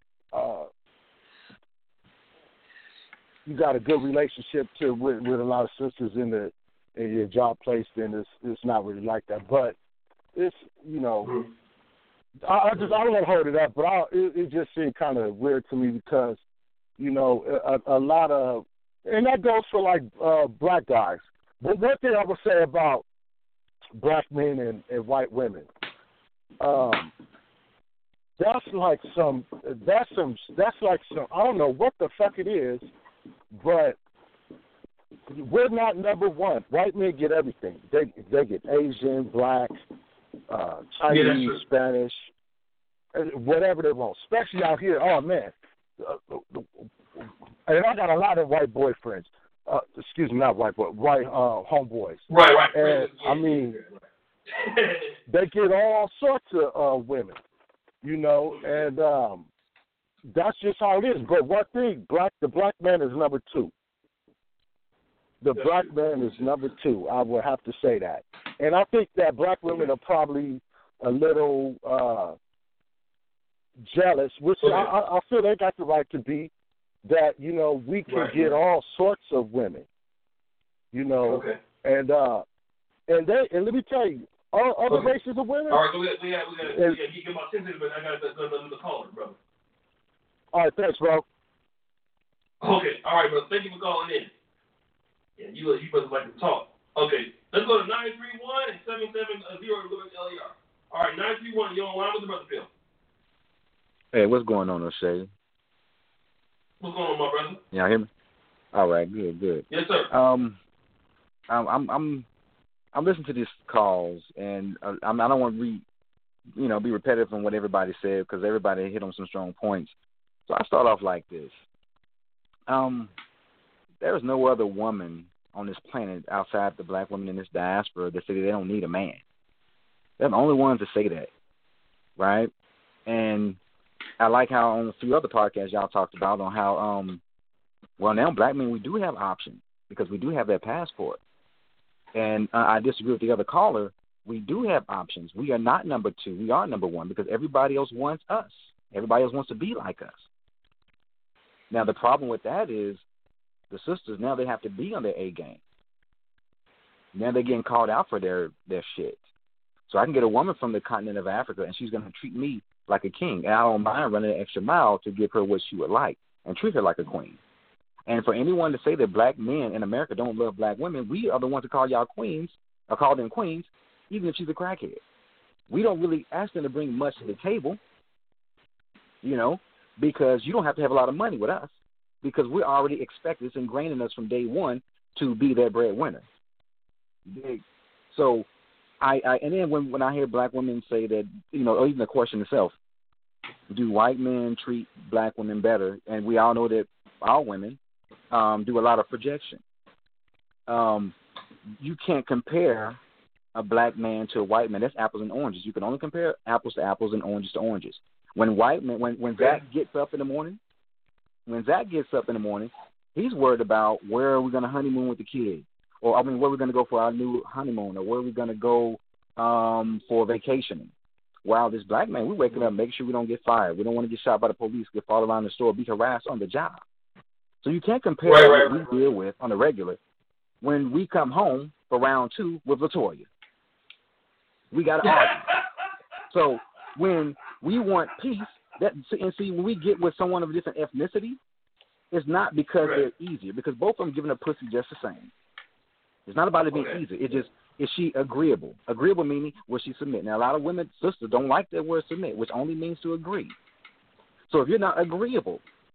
you got a good relationship with a lot of sisters in your job place, then it's not really like that. But it's, you know, I don't want to hold it up, but it just seemed kind of weird to me because, you know, a lot of, and that goes for like black guys. But one thing I would say about black men and white women, that's like some I don't know what the fuck it is, but we're not number one. White men get everything. They get Asian, black, Chinese, Spanish, whatever they want. Especially out here. Oh man, and I got a lot of white boyfriends. Excuse me, not white boy, white homeboys. Right. And I mean, they get all sorts of women, you know, and that's just how it is. But one thing, the black man is number two. The black man is number two. I would have to say that. And I think that black women are probably a little jealous, which I feel they got the right to be, that, you know, we can get all sorts of women, you know. Okay. And let me tell you, other races of women. All right, so we got get about 10 minutes, but I got the caller, brother. All right, thanks, bro. Okay, all right, bro. Thank you for calling in. Yeah, you brothers like to talk. Okay, let's go to 931 and 770 LER. All right, 931, you're on line with the brother Phil. Hey, what's going on, O'Shea? What's going on, my brother? Y'all hear me? All right, good. Yes, sir. I'm listening to these calls, and I don't want to be repetitive on what everybody said, because everybody hit on some strong points. So I start off like this. There's no other woman on this planet outside the black women in this diaspora that say they don't need a man. They're the only ones that say that, right? And I like how on a few other podcasts y'all talked about on how, now black men, we do have options because we do have that passport. And I disagree with the other caller. We do have options. We are not number two. We are number one because everybody else wants us. Everybody else wants to be like us. Now, the problem with that is the sisters, now they have to be on their A game. Now they're getting called out for their shit. So I can get a woman from the continent of Africa, and she's going to treat me like a king. And I don't mind running an extra mile to give her what she would like and treat her like a queen. And for anyone to say that black men in America don't love black women, we are the ones to call y'all queens, or call them queens, even if she's a crackhead. We don't really ask them to bring much to the table, because you don't have to have a lot of money with us, because we already expect it's ingrained in us from day one to be that breadwinner. So and then when I hear black women say that, or even the question itself, do white men treat black women better? And we all know that our women do a lot of projection. You can't compare a black man to a white man. That's apples and oranges. You can only compare apples to apples and oranges to oranges. When Zach gets up in the morning, he's worried about where are we going to honeymoon with the kids, or where are we going to go for our new honeymoon, or where are we going to go for vacationing. While this black man, we're waking up, make sure we don't get fired. We don't want to get shot by the police, get followed around the store, be harassed on the job. So you can't compare what we deal with on the regular when we come home for round two with Latoya. We got to argue. So when we want peace, when we get with someone of a different ethnicity, it's not because they're easier, because both of them giving a pussy just the same. It's not about it being easier. It's just, is she agreeable? Agreeable meaning, will she submit? Now, a lot of women, sisters, don't like that word submit, which only means to agree. So if you're not agreeable,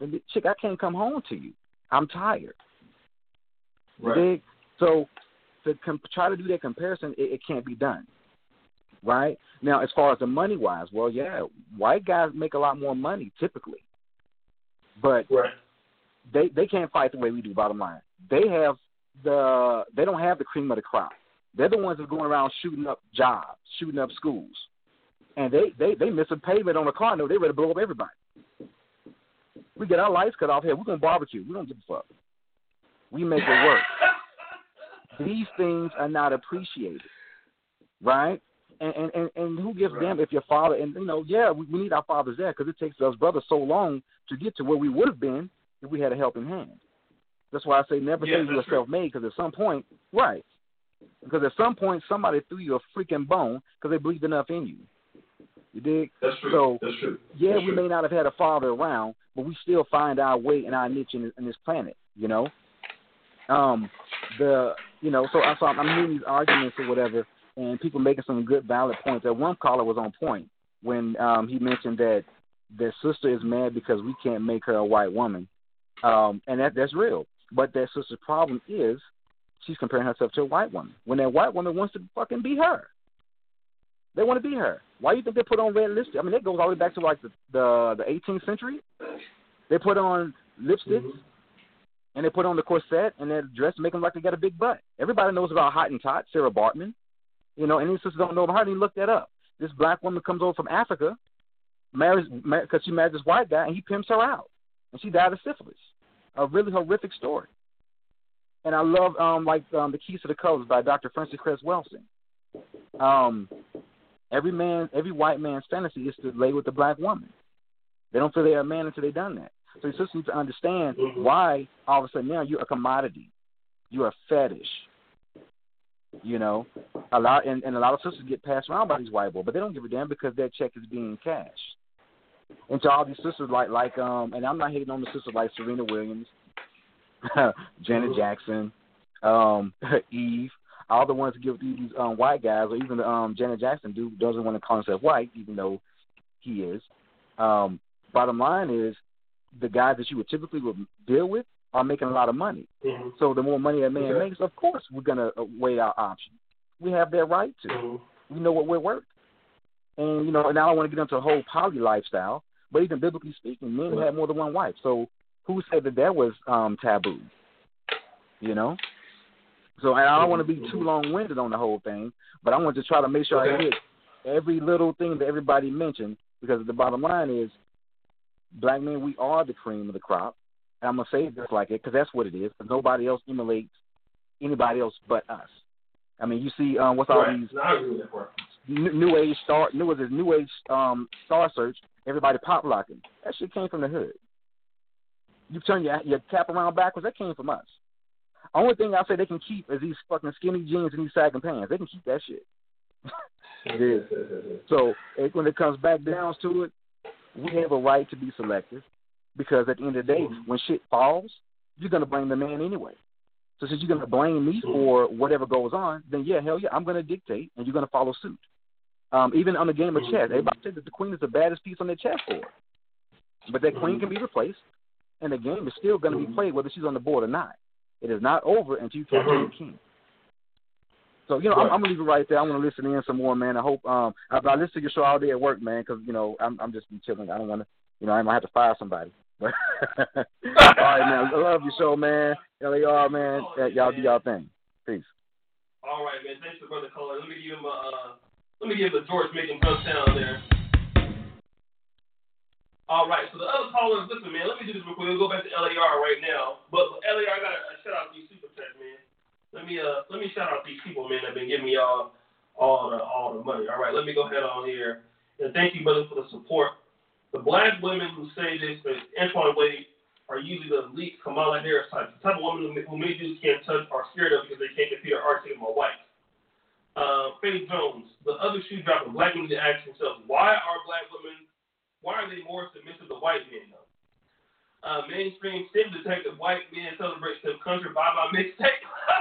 And chick, I can't come home to you. I'm tired. Right. So to try to do that comparison, it can't be done. Right? Now, as far as the money-wise, well, yeah, white guys make a lot more money typically. But they can't fight the way we do, bottom line. They don't have the cream of the crop. They're the ones that are going around shooting up jobs, shooting up schools. And they miss a pavement on a car, no, they're ready to blow up everybody. We get our lights cut off here, we're going to barbecue. We don't give a fuck. We make it work. These things are not appreciated, right? And who gives them if your father, and we need our fathers there because it takes us brothers so long to get to where we would have been if we had a helping hand. That's why I say never say you were self-made, because at some point, right, because at some point somebody threw you a freaking bone because they believed enough in you. You dig? That's true. So, that's true. Yeah, that's we true. may not have had a father around, but we still find our way and our niche in this planet, So I'm hearing these arguments or whatever, and people making some good, valid points. That one caller was on point when he mentioned that their sister is mad because we can't make her a white woman, and that's real. But that sister's problem is she's comparing herself to a white woman when that white woman wants to fucking be her. They want to be her. Why do you think they put on red lipstick? I mean, that goes all the way back to like the 18th century. They put on lipsticks, and they put on the corset and that dress to make them like they got a big butt. Everybody knows about Hottentot, Sarah Bartman. Any sisters don't know about her, didn't look that up. This black woman comes over from Africa, because she married this white guy, and he pimps her out. And she died of syphilis. A really horrific story. And I love, The Keys to the Colors by Dr. Francis Cress Welsing. Every white man's fantasy is to lay with the black woman. They don't feel they're a man until they've done that. So your sisters need to understand why all of a sudden now you're a commodity. You're a fetish. A lot of sisters get passed around by these white boys, but they don't give a damn because their check is being cashed. And to all these sisters and I'm not hating on the sisters like Serena Williams, Janet Jackson, Eve, all the ones that give these white guys, or even Janet Jackson dude doesn't want to call himself white, even though he is. Bottom line is, the guys that you would typically deal with are making a lot of money. Mm-hmm. So the more money a man makes, of course, we're going to weigh our options. We have that right to. Mm-hmm. We know what we're worth. And, and I don't want to get into a whole poly lifestyle, but even biblically speaking, men had more than one wife. So who said that was taboo? So I don't want to be too long-winded on the whole thing, but I want to try to make sure I hit every little thing that everybody mentioned, because the bottom line is, black men, we are the cream of the crop. And I'm going to say it just like it, because that's what it is, because nobody else emulates anybody else but us. I mean, you see what's all these new age star search, everybody pop locking. That shit came from the hood. You turn your cap around backwards, that came from us. Only thing I say they can keep is these fucking skinny jeans and these sagging pants. They can keep that shit. So when it comes back down to it, we have a right to be selective, because at the end of the day, when shit falls, you're going to blame the man anyway. So since you're going to blame me for whatever goes on, then hell yeah, I'm going to dictate, and you're going to follow suit. Even on the game of chess, everybody said that the queen is the baddest piece on the chessboard. But that queen can be replaced, and the game is still going to be played whether she's on the board or not. It is not over until you capture the king. So, I'm going to leave it right there. I'm going to listen in some more, man. I hope I listen to your show all day at work, man, because, I'm just chilling. I don't want to, I might have to fire somebody. All right, man. I love your show, man. LAR, man. Y'all do y'all thing. Peace. All right, man. Thanks for brother caller. Let me give him a George Macon drum sound there. All right, so the other callers, listen, man, let me do this real quick. We'll go back to LAR right now. But LAR, I got to shout out these super chats, man. Let me shout out these people, man, that have been giving me all the money. All right, let me go ahead on here. And thank you, brother, for the support. The black women who say this, Antoine Wade, are usually the elite Kamala Harris type. The type of woman who many dudes can't touch or scared of because they can't compete or argue with my wife. Faith Jones, the other shoe dropper, black women to ask themselves, why are they more submissive to white men, though? Mainstream STEM detective, white men celebrate STEM country, buy my mixtape.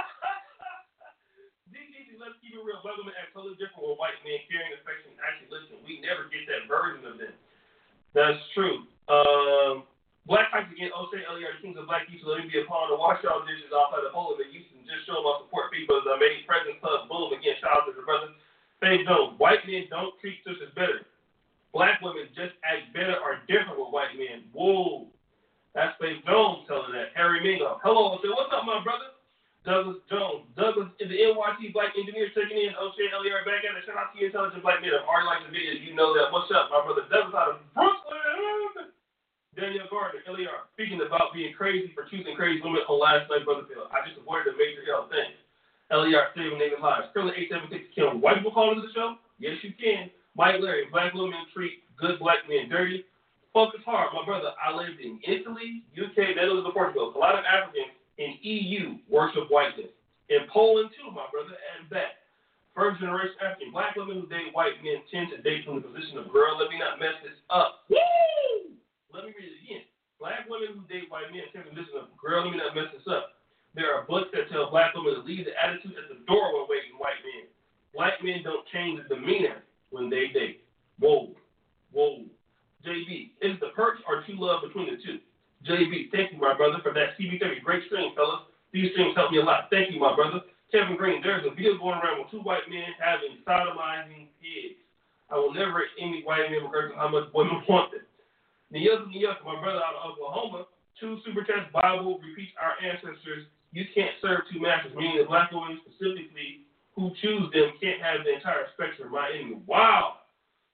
Let's keep it real. Black women act totally different with white men, caring, affection, actually listen. We never get that version of them. That's true. Black types wash y'all dishes off at the hole in Houston. Just show my support people as I made President's Club. Boom. Again, shout out to the brother. Faith Jones. White men don't treat sisters better. Black women just act better or different with white men. Whoa. That's Faith Jones telling that. Harry Mingo. Hello. So what's up, my brother? Douglas Jones. Douglas is the NYC Black Engineer checking in. O'Shea Elliott back at it. Shout out to you, intelligent black men. If already like the video, you know that. What's up, my brother? Douglas out of Brooklyn. Daniel Gardner, LER. Speaking about being crazy for choosing crazy women on last night, brother Phil. I just avoided a major L. Thanks. LER, saving niggas lives. Currently 876 Kim. White people call into the show? Yes, you can. Mike Larry. Black women treat good black men dirty. Focus hard, my brother. I lived in Italy, UK, Netherlands, and Portugal. A lot of Africans in EU worship whiteness. In Poland, too, my brother, and back. First generation African black women who date white men tend to date from the position of girl. Let me not mess this up. Woo! Let me read it again. Black women who date white men tend to position of girl. Let me not mess this up. There are books that tell black women to leave the attitude at the door when waiting white men. Black men don't change the demeanor when they date. Whoa. Whoa. JB, is the perks or true love between the two? JB, thank you, my brother, for that CB30. Great stream, fellas. These streams help me a lot. Thank you, my brother. Kevin Green, there's a video going around with two white men having sodomizing pigs. I will never any white men regardless of how much women want them. Niyuka, my brother out of Oklahoma, two super chats, Bible repeats our ancestors. You can't serve two masters, meaning the black women specifically who choose them can't have the entire spectrum. My enemy. Wow.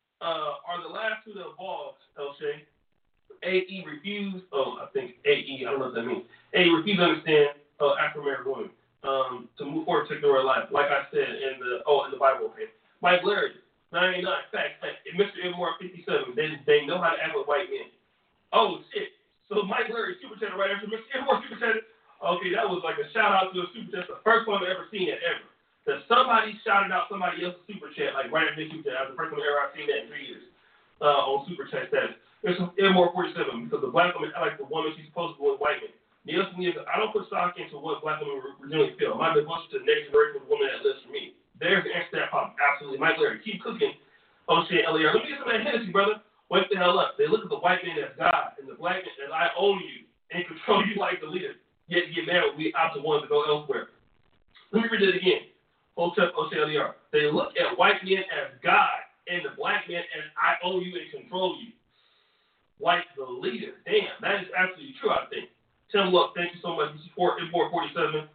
Are the last two that evolved, O'Shea? AE refused, I think AE, I don't know what that means. AE refused to understand African American women to move forward to their life, like I said in the Bible. Okay. Mike Larry, 99, facts. Mr. Edmore 57, they know how to act with white men. Oh, shit. So Mike Larry super chatted right after Mr. Edmore super chatted. Okay, that was like a shout out to a super chat, the first one I've ever seen it ever. That somebody shouted out somebody else's super chat, like right after they super chat. That was the first time ever I've seen that in 3 years on super chat status. There's some Edmore 47 because the black woman acts like the woman she's supposed to be with white men. Nielsen, I don't put stock into what black women really feel. My devotion to the next generation of the woman that lives for me. There's the answer to that problem. Absolutely. Mike Larry, keep cooking. O'Shea Elliott. Let me get some of that Hennessy, brother. Wake the hell up. They look at the white man as God and the black man as I own you and control you like the leader. Yet get mad with me out to one to go elsewhere. Let me read it again. O'Shea Elliott. They look at white men as God and the black man as I own you and control you. Like the leader. Damn, that is absolutely true, I think. Tim Luck, thank you so much. You support Import 47.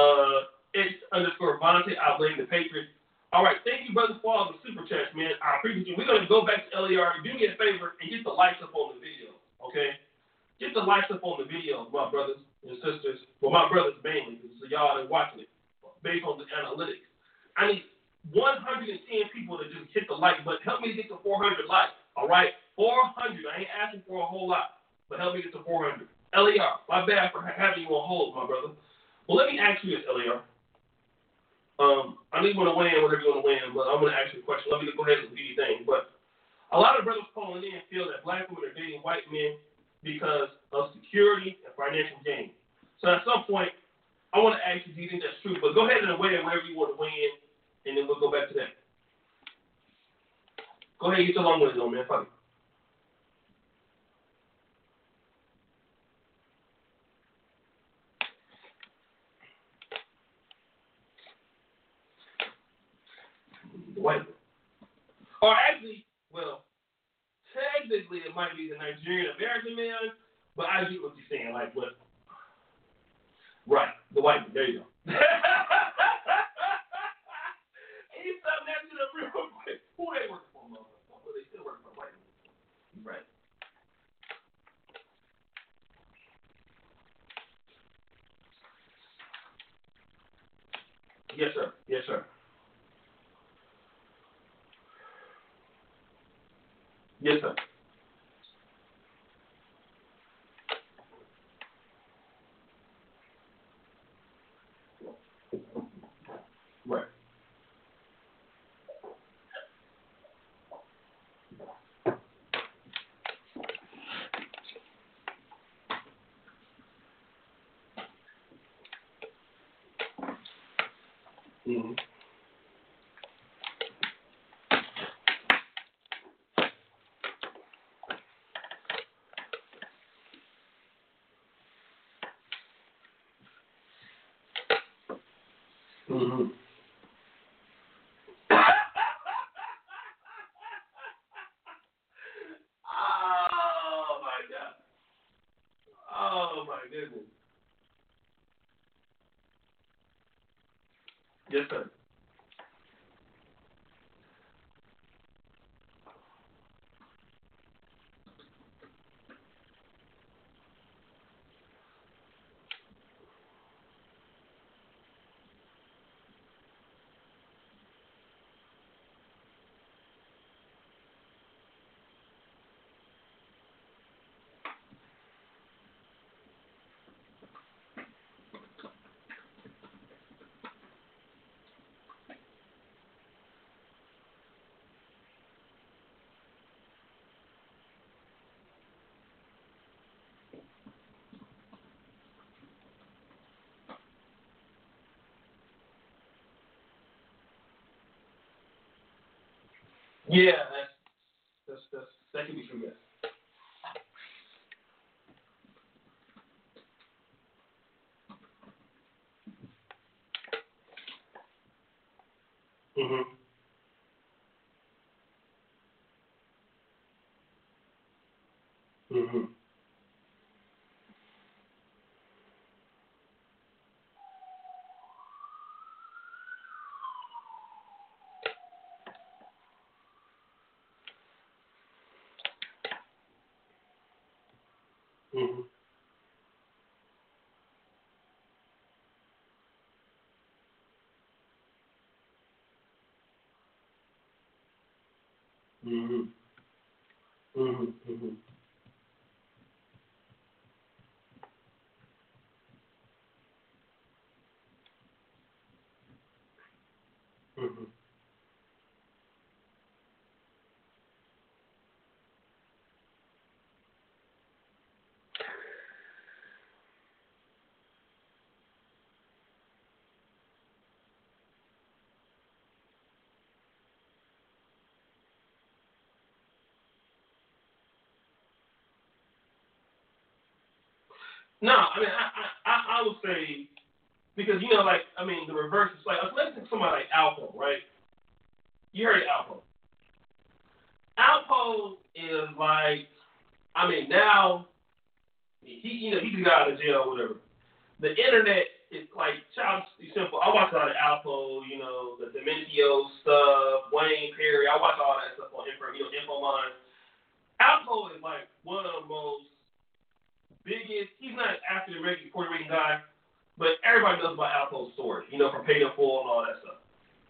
X_Vontae outlaying the Patriots. All right, thank you, brother, for all the super chats, man. I appreciate you. We're going to go back to LER. Do me a favor and get the likes up on the video, okay? Get the likes up on the video, my brothers and sisters. Well, my brothers mainly, so y'all are watching it based on the analytics. I need 110 people to just hit the like button. Help me get to 400 likes, all right? 400. I ain't asking for a whole lot, but help me get to 400. LER, my bad for having you on hold, my brother. Well, let me ask you this, LER. I know you want to weigh in whatever you want to weigh in, but I'm going to ask you a question. Let me go ahead and do your thing. But a lot of brothers calling in feel that black women are dating white men because of security and financial gain. So at some point, I want to ask you, do you think that's true? But go ahead and weigh in wherever you want to weigh in, and then we'll go back to that. Go ahead and get your long one on, man. Fuck it. White. Or actually, well, technically it might be the Nigerian American man, but I get what you're saying. Like what? Right, the white man. There you go. He's something that to the real quick. Who they working for, motherfucker? Well, they still working for white men. Right. Yes, sir. Yes, sir. Yes, sir. Right. Mm-hmm. Mm-hmm. Oh my God. Oh my goodness. Yes, sir. Yeah, that can be true, yes. Mm-hmm. Mm-hmm. Mm-hmm. Mm-hmm. Mm-hmm. Mm-hmm. Mm-hmm. No, I mean, I would say, because, you know, like, I mean, the reverse is like, let's take somebody like Alpo, right? You heard of Alpo. Alpo is like, I mean, now, he just got out of jail or whatever. The internet is like, child simple. I watch a lot of Alpo, you know, the Dementio stuff, Wayne Perry. I watch all that stuff on Infomon. Alpo is like one of the most biggest, he's not African American, Puerto Rican guy, but everybody knows about Alpo's story, you know, from Paid in Full and all that stuff.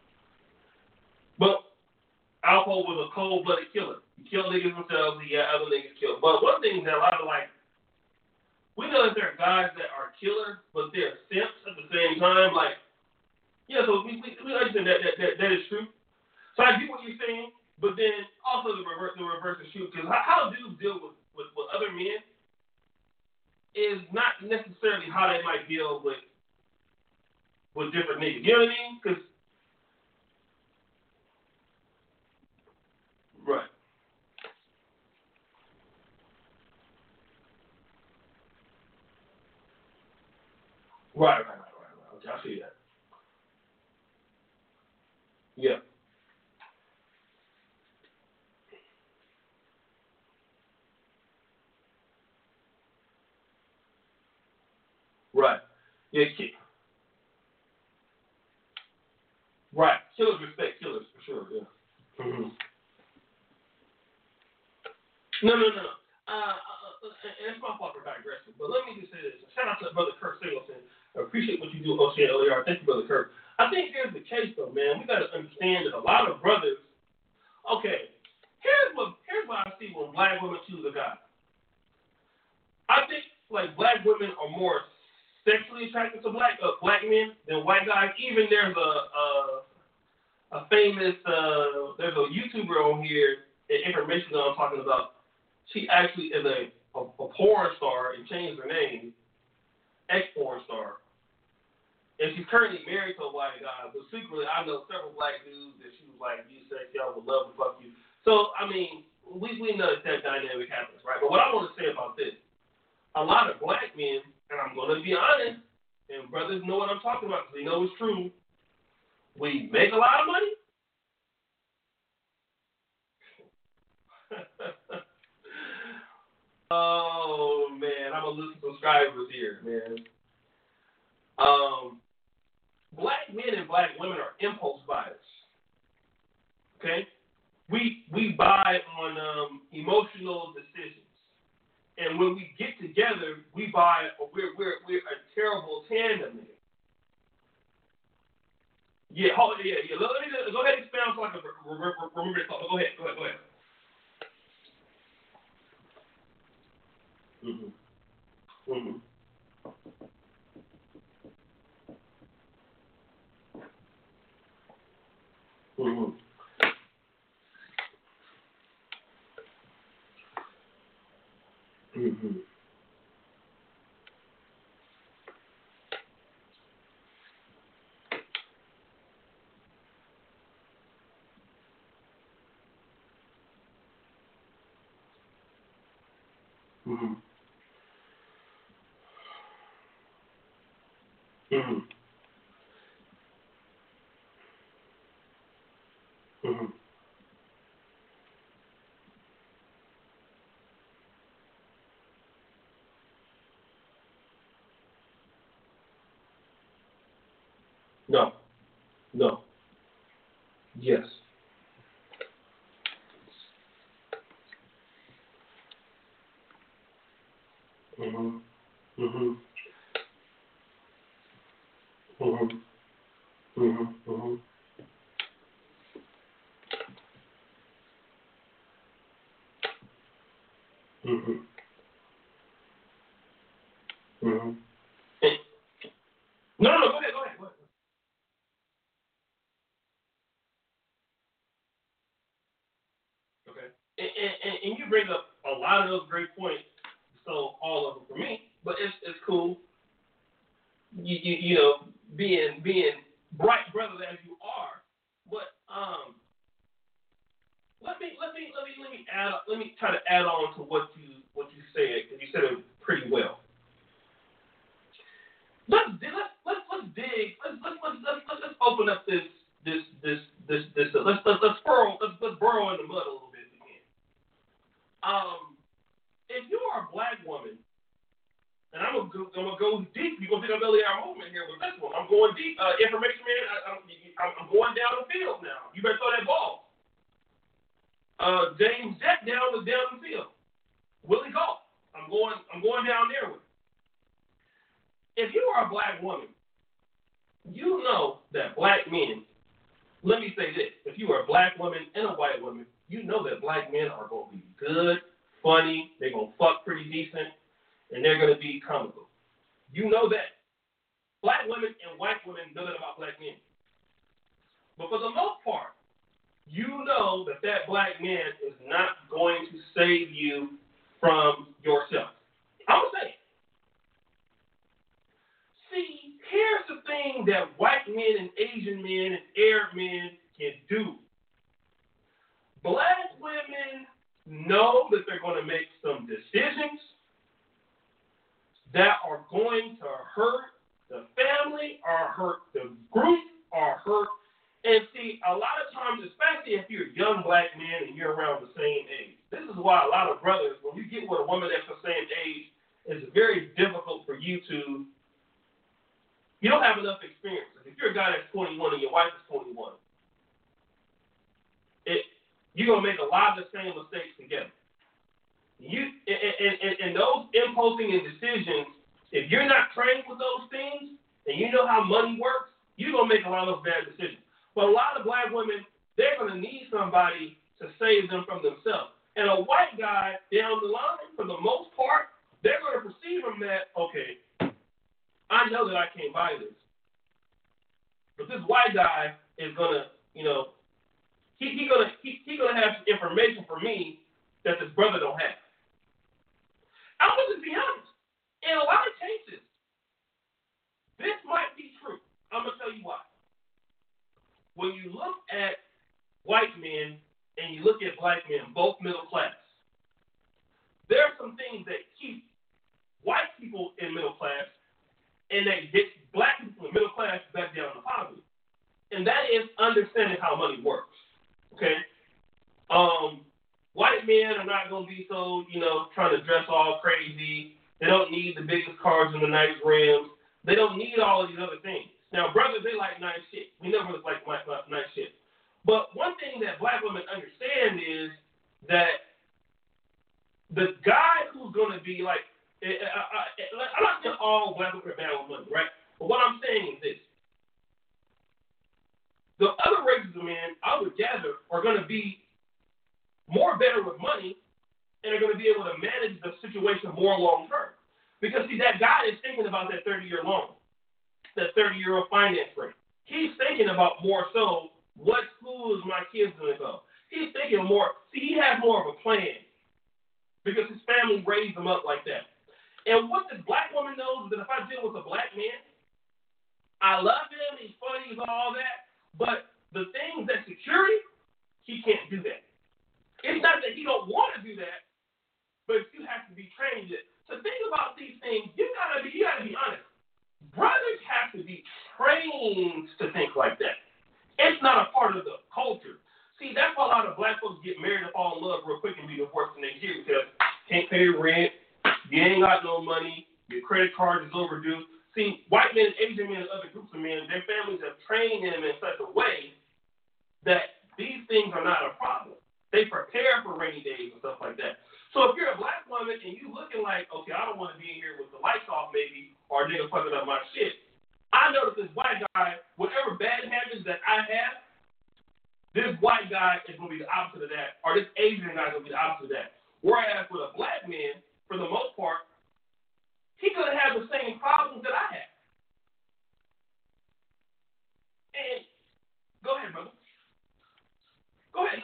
But Alpo was a cold-blooded killer. He killed niggas himself, he got other niggas killed. But one thing that a lot of, like, we know that there are guys that are killers, but they're simps at the same time. Like, yeah, so we understand that is true. So I get what you're saying, but then also the reverse is true, because how dudes deal with other men is not necessarily how they might deal with different niggas. You know what I mean? Because right. Right. Okay, I see that. Yeah. Right. Yeah. Right. Killers respect killers for sure. Yeah. Mm-hmm. No. And it's my fault for digressing, but let me just say this. Shout out to Brother Kirk Singleton. I appreciate what you do, OCLAR. Thank you, Brother Kirk. I think here's the case, though, man. We got to understand that a lot of brothers. Okay, here's what I see when black women choose a guy. I think like black women are more sexually attracted to black men than white guys. Even there's a famous there's a YouTuber on here, information that I'm talking about. She actually is a porn star and changed her name, ex-porn star. And she's currently married to a white guy, but secretly I know several black dudes that she was like, you sexy, I would love to fuck you. So, I mean, we know that dynamic happens, right? But what I want to say about this, a lot of black men, and I'm going to be honest, and brothers know what I'm talking about because they know it's true, we make a lot of money. Oh man, I'm gonna lose some subscribers here, man. Black men and black women are impulse buyers. Okay, we buy on emotional decisions, and when we get together, we buy. We're a terrible tandem. Yeah, yeah. Let me go ahead and expound so I can remember the thought. Go ahead. Mm-hmm. Mm-hmm. Mm-hmm. Mm-hmm. Mm-hmm. Mm-hmm. Mm-hmm. No. Yes. Mm-hmm. Mm-hmm. Mm-hmm. Mm-hmm. Mm-hmm. Mm-hmm. Mm-hmm. No. Go ahead. Okay. And you bring up a lot of those great points. So all of them for me, but it's cool. You know, being bright brothers as you are, but let me try to add on to what you said, because you said it pretty well. Let's open up this let's burrow in the mud a little bit again. If you are a black woman, and I'm gonna go deep. You're gonna think I'm Billy R. Movement here with this one. I'm going deep. Information man, I'm going down the field now. You better throw that ball. James Jack down the field. Willie Gault. I'm going down there with. If you are a black woman, you know that black men. Let me say this: if you are a black woman and a white woman, you know that black men are gonna be good, funny. They're gonna fuck pretty decent. And they're going to be comical. You know that. Black women and white women know that about black men. But for the most part, you know that black man is not going to save you from yourself. I'm going to say it. See, here's the thing that white men and Asian men and Arab men can do. Black women know that they're going to make some decisions that are going to hurt the family or hurt the group or hurt. And see, a lot of times, especially if you're a young black man and you're around the same age, this is why a lot of brothers, when you get with a woman that's the same age, it's very difficult for you to, you don't have enough experience. If you're a guy that's 21 and your wife is 21, you're going to make a lot of the same mistakes together. And those impulsing and decisions, if you're not trained with those things and you know how money works, you're going to make a lot of those bad decisions. But a lot of black women, they're going to need somebody to save them from themselves. And a white guy down the line, for the most part, they're going to perceive him that, okay, I know that I can't buy this. But this white guy is going to, he's going to have some information for me that this brother don't have. I'm going to be honest. In a lot of cases, this might be true. I'm going to tell you why. When you look at white men and you look at black men, both middle class, there are some things that keep white people in middle class and that get black people in middle class back down to poverty. and that is understanding how money works. Okay? White men are not going to be so, trying to dress all crazy. They don't need the biggest cars and the nice rims. They don't need all of these other things. Now, brothers, they like nice shit. We never like nice shit. But one thing that black women understand is that the guy who's going to be like, I'm not saying all black women are bad with money, right? But what I'm saying is this. The other races of men, I would gather, are going to be more better with money and are going to be able to manage the situation more long term. Because, see, that guy is thinking about that 30-year loan, that 30-year finance rate. He's thinking about more so what school is my kids going to go. He's thinking more. See, he has more of a plan because his family raised him up like that. And what this black woman knows is that if I deal with a black man, I love him, he's funny, he's all that, but the things that security, he can't do that. It's not that he don't want to do that, but you have to be trained to think about these things. You gotta be honest. Brothers have to be trained to think like that. It's not a part of the culture. See, that's why a lot of black folks get married and fall in love real quick and be divorced the next year because can't pay rent, you ain't got no money, your credit card is overdue. See, white men, Asian men, and other groups of men, their families have trained them in such a way that these things are not a problem. They prepare for rainy days and stuff like that. So if you're a black woman and you looking like, okay, I don't want to be in here with the lights off maybe, or a nigga fucking up my shit, I know that this white guy, whatever bad habits that I have, this white guy is going to be the opposite of that, or this Asian guy is going to be the opposite of that. Whereas with a black man, for the most part, he's going to have the same problems that I have. And go ahead, brother. Go ahead.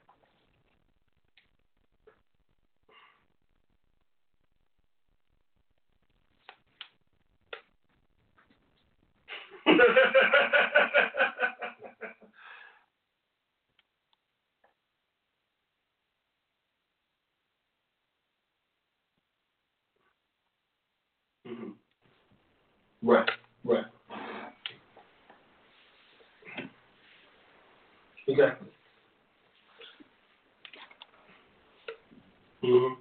Mm-hmm. Right. Exactly. Mm-hmm.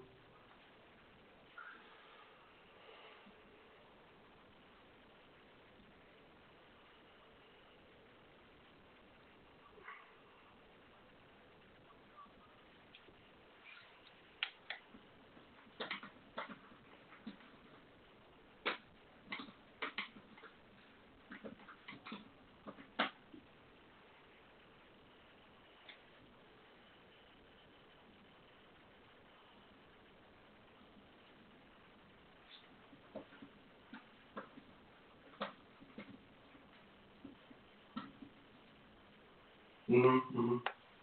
Mm-hmm.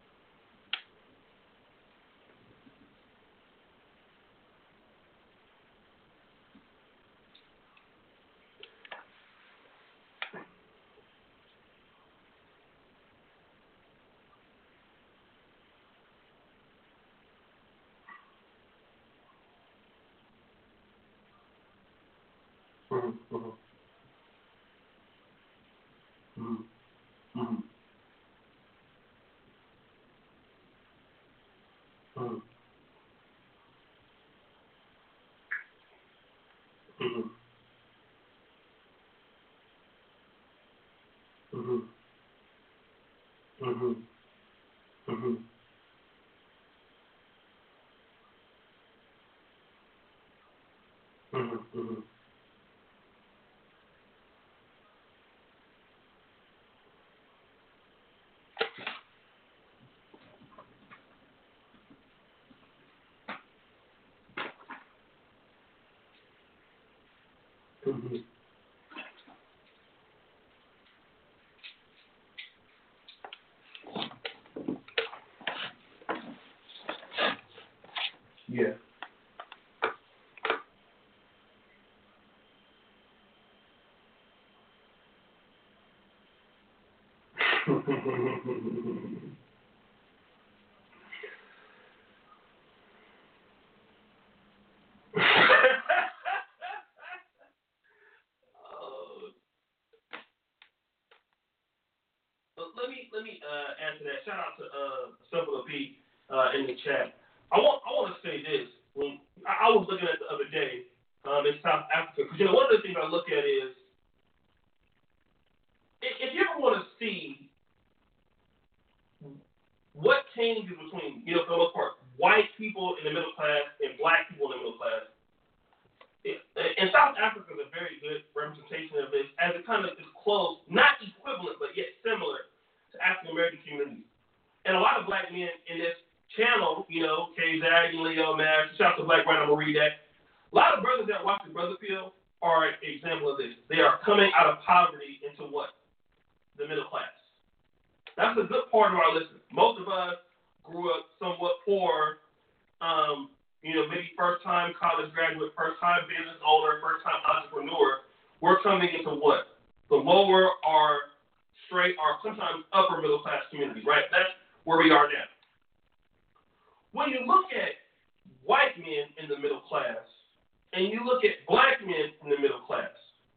Yeah. add to that. Shout out to Simple B in the chat. I want to say this. When I was looking at the other day in South Africa, because one of the things I look at is if you ever want to see what changes between, for the most part, white people in the middle class and black people in the middle class. And South Africa is a very good representation of this, as it kind of is close, not equivalent, but yet similar to African American communities. And a lot of black men in this channel, K-Zag and Leo Mash, shout out to Black Right, I'm going to read that. A lot of brothers that watch the Brother Field are an example of this. They are coming out of poverty into what? The middle class. That's a good part of our listeners. Most of us grew up somewhat poor, maybe first-time college graduate, first-time business owner, first-time entrepreneur. We're coming into what? The lower or straight or sometimes upper middle-class communities, right? That's where we are now. When you look at white men in the middle class and you look at black men in the middle class,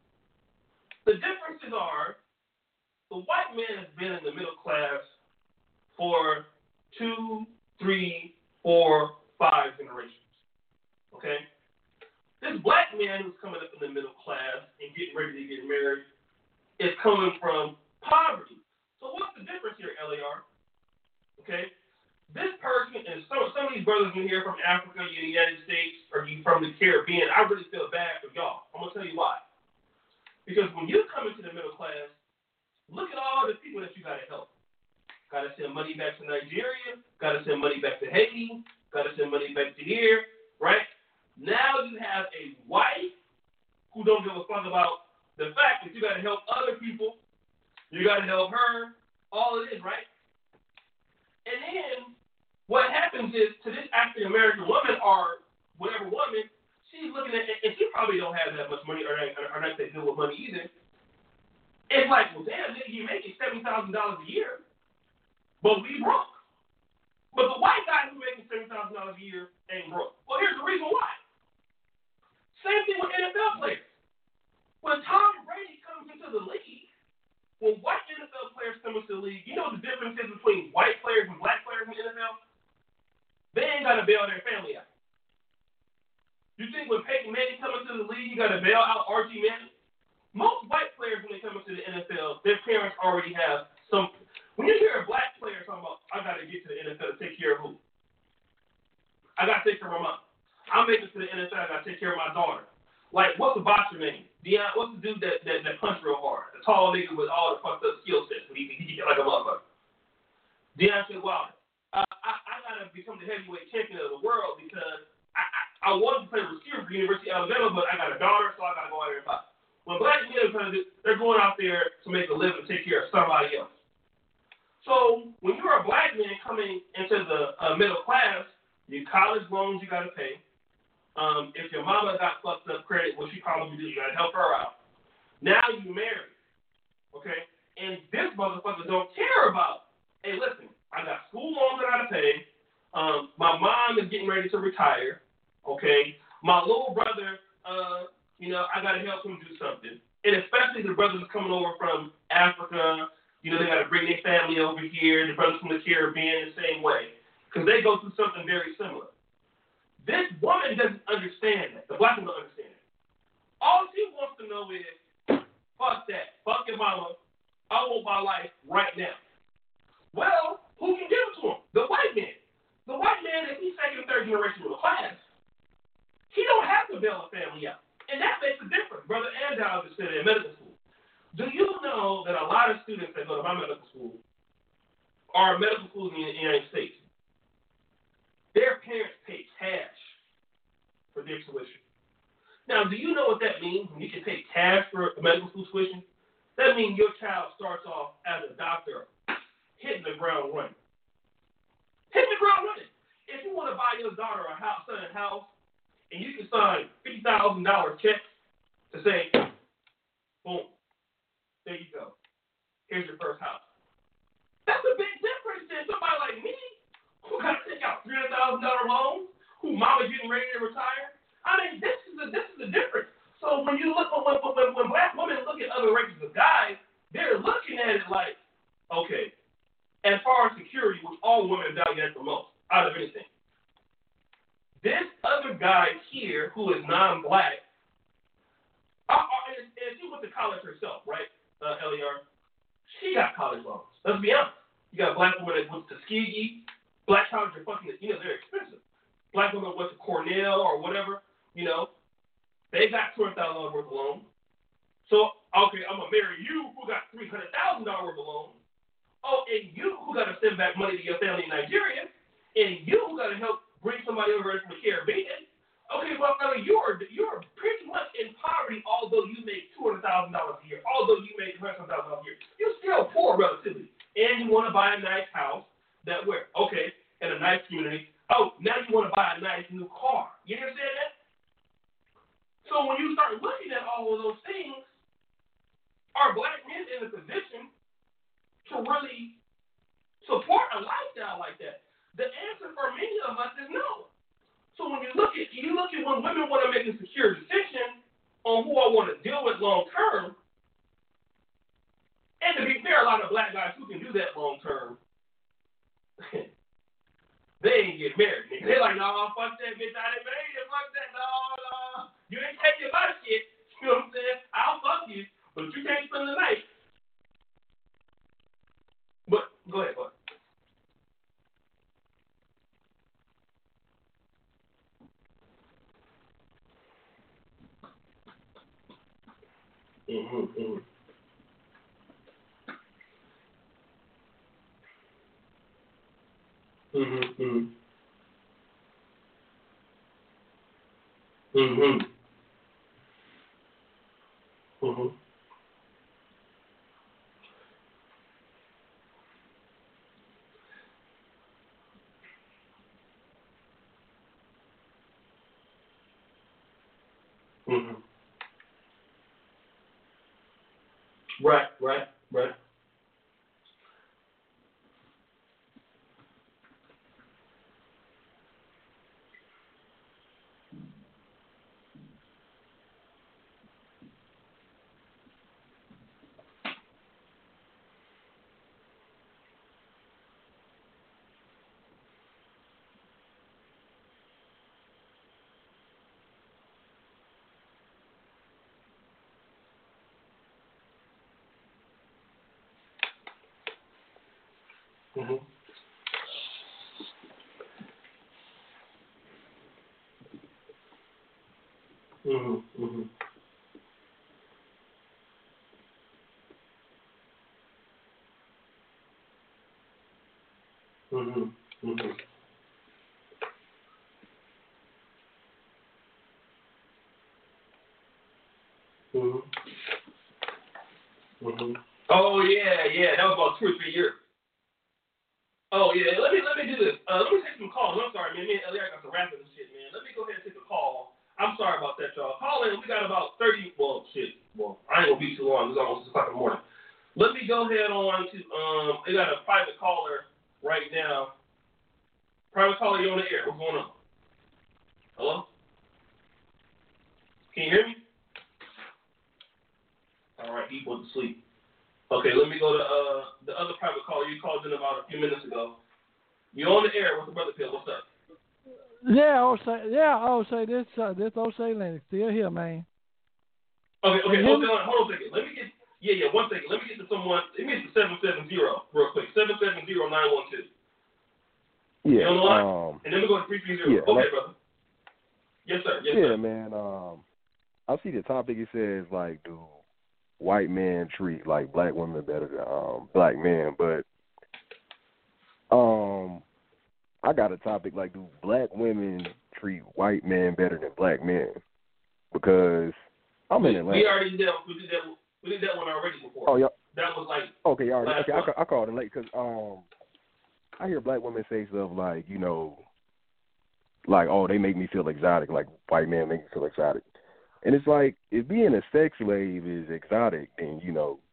the differences are the white man has been in the middle class for 2, 3, 4, 5 generations. Okay? This black man who's coming up in the middle class and getting ready to get married is coming from poverty. So what's the difference here, LAR? Okay? This person, and some of these brothers in here from Africa, you in the United States, or you from the Caribbean, I really feel bad for y'all. I'm going to tell you why. Because when you come into the middle class, look at all the people that you got to help. Got to send money back to Nigeria, got to send money back to Haiti, got to send money back to here, right? Now you have a wife who don't give a fuck about the fact that you got to help other people. You got to help her, all it is, right? And then what happens is to this African American woman or whatever woman, she's looking at, and she probably don't have that much money or not that good with money either. It's like, well, damn, nigga, you're making $70,000 a year, but we broke. But the white guy who's making $70,000 a year ain't broke. Well, here's the reason why. Same thing with NFL players. When Tom Brady comes into the league, when white NFL players come into the league, you know the difference is between white players and black players in the NFL? They ain't got to bail their family out. You think when Peyton Manning comes into the league, you got to bail out Archie Manning? Most white players, when they come into the NFL, their parents already have some. When you hear a black player talking about, I got to get to the NFL to take care of who? I got to take care of my mom. I'm making it to the NFL, I got to take care of my daughter. Like, what's the boxer name? Deion, what's the dude that punch real hard? The tall nigga with all the fucked up skill sets. He get like a motherfucker. Deontay Wilder. I got to become the heavyweight champion of the world because I wanted to play receiver for University of Alabama, but I got a daughter, so I got to go out there and fight. When black men are trying to do, they're going out there to make a living, take care of somebody else. So when you're a black man coming into the middle class, your college loans you got to pay. If your mama got fucked up credit, what she probably do, you got to help her out. Now you married, okay? And this motherfucker don't care about, hey, listen, I got school loans that I got to pay. My mom is getting ready to retire, okay? My little brother, I got to help him do something. And especially the brothers coming over from Africa, they got to bring their family over here. The brothers from the Caribbean the same way because they go through something very similar. This woman doesn't understand that. The black woman don't understand it. All she wants to know is, fuck that. Fuck your mama. I want my life right now. Well, who can give it to him? The white man. The white man, if he's second or third generation middle class, he don't have to bail a family out. And that makes a difference. Brother Andal just said in medical school. Do you know that a lot of students that go to my medical school are medical schools in the United States? Their parents pay cash for their tuition. Now, do you know what that means when you can pay cash for a medical school tuition? That means your child starts off as a doctor hitting the ground running. Hitting the ground running. If you want to buy your daughter a house, son, a house, and you can sign $50,000 checks to say, boom, there you go. Here's your first house. That's a big difference than somebody like me who got to take out $300,000 loans, who mama getting ready to retire. I mean, this is the difference. So when you look, when black women look at other races of guys, they're looking at it like, okay, as far as security, which all women value that the most out of anything. This other guy here who is non-black, and she went to college herself, right, LER? She got college loans. Let's be honest. You got a black woman that went to Tuskegee. Black colleges are fucking, they're expensive. Black women went to Cornell or whatever, they got $200,000 worth of loans. So, okay, I'm going to marry you who got $300,000 worth of loans. Oh, and you who got to send back money to your family in Nigeria. And you who got to help bring somebody over from the Caribbean. Okay, well, you're pretty much in poverty, although you make $200,000 a year, although you make $200,000 a year. You're still poor relatively. And you want to buy a nice house that where? Okay, in a nice community. Oh, now you want to buy a nice new car. You understand that? So when you start looking at all of those things, are black men in a position to really support a lifestyle like that? The answer for many of us is no. So when you look at when women want to make a secure decision on who I want to deal with long term, and to be fair, a lot of black guys who can do that long term, they ain't get married. They're like, no, fuck that bitch, I didn't marry you, fuck that, no. You ain't taking my shit, you know what I'm saying? I'll fuck you, but you can't spend the night. But, go ahead, bud. Mm-hmm. Mm-hmm. Mm-hmm. Mm-hmm. Mm-hmm. Right. Mm-hmm. Mm-hmm. Mm-hmm. Mm-hmm. Mm-hmm. Mm-hmm. Mm-hmm. Oh yeah, that was about 2 or 3 years. Oh yeah, let me do this. Let me take some calls. I'm sorry, man. Me and Elias got to wrap this shit, man. Let me go ahead and take a call. I'm sorry about that, y'all. Call in. We got about 30. Well, shit. Well, I ain't gonna be too long. It's almost 6 o'clock in the morning. Let me go ahead on to we got a private caller right now. Private caller, you on the air? What's going on? Hello? Can you hear me? All right, he went to sleep. Okay, let me go to the other private caller you called in about a few minutes ago. You're on the air with the Brother Pill. What's up? Yeah, O'Shea, this O'Shea Lennox still here, man. Okay, hold on a second. Let me get 1 second. Let me get to someone. Let me get to 770 real quick. 770-912. Yeah. You on the line? And then we go to 330. Yeah, okay, brother. Yes, sir. Yes, sir. Yeah, man. I see the topic. It says like, do white men treat like black women better than black men? But I got a topic like, do black women treat white men better than black men? Because I'm in Atlanta. We already did that. We did that one already before. Oh yeah. That was like okay. All right. Okay, month. I called it late because I hear black women say stuff like, like, oh, they make me feel exotic, like white men make me feel exotic. And it's like, if being a sex slave is exotic, then,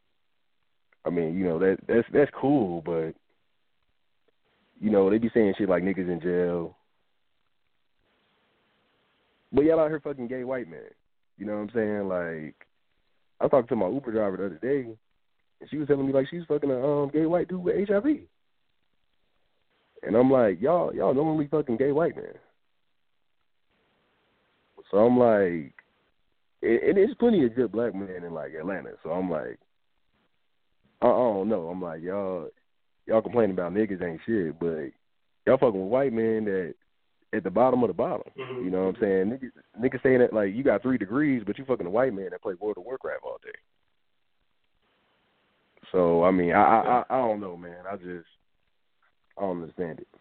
that's cool, but, they be saying shit like niggas in jail. But y'all out here fucking gay white men. You know what I'm saying? Like, I was talking to my Uber driver the other day, and she was telling me, like, she's fucking a gay white dude with HIV. And I'm like, y'all normally fucking gay white men. So I'm like, and there's plenty of good black men in like Atlanta. So I'm like, I don't know. I'm like, y'all complaining about niggas ain't shit, but y'all fucking with white men that at the bottom of the bottom. Mm-hmm. You know what I'm saying? Niggas saying that like you got 3 degrees, but you fucking a white man that play World of Warcraft all day. So I mean, I don't know, man. I don't understand it.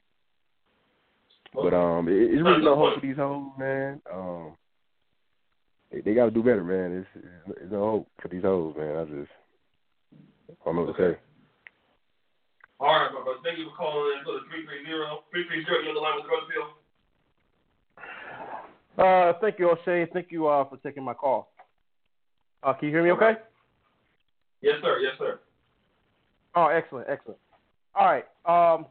But it's really no hope for these hoes, man. They got to do better, man. It's no hope for these hoes, man. I don't know what to say. All right, my brother. Thank you for calling in. Go to 330. You're on the line with Brother Bill. Thank you, O'Shea. Thank you for taking my call. Can you hear me okay? Yes, sir. Yes, sir. Oh, excellent. All right. Hold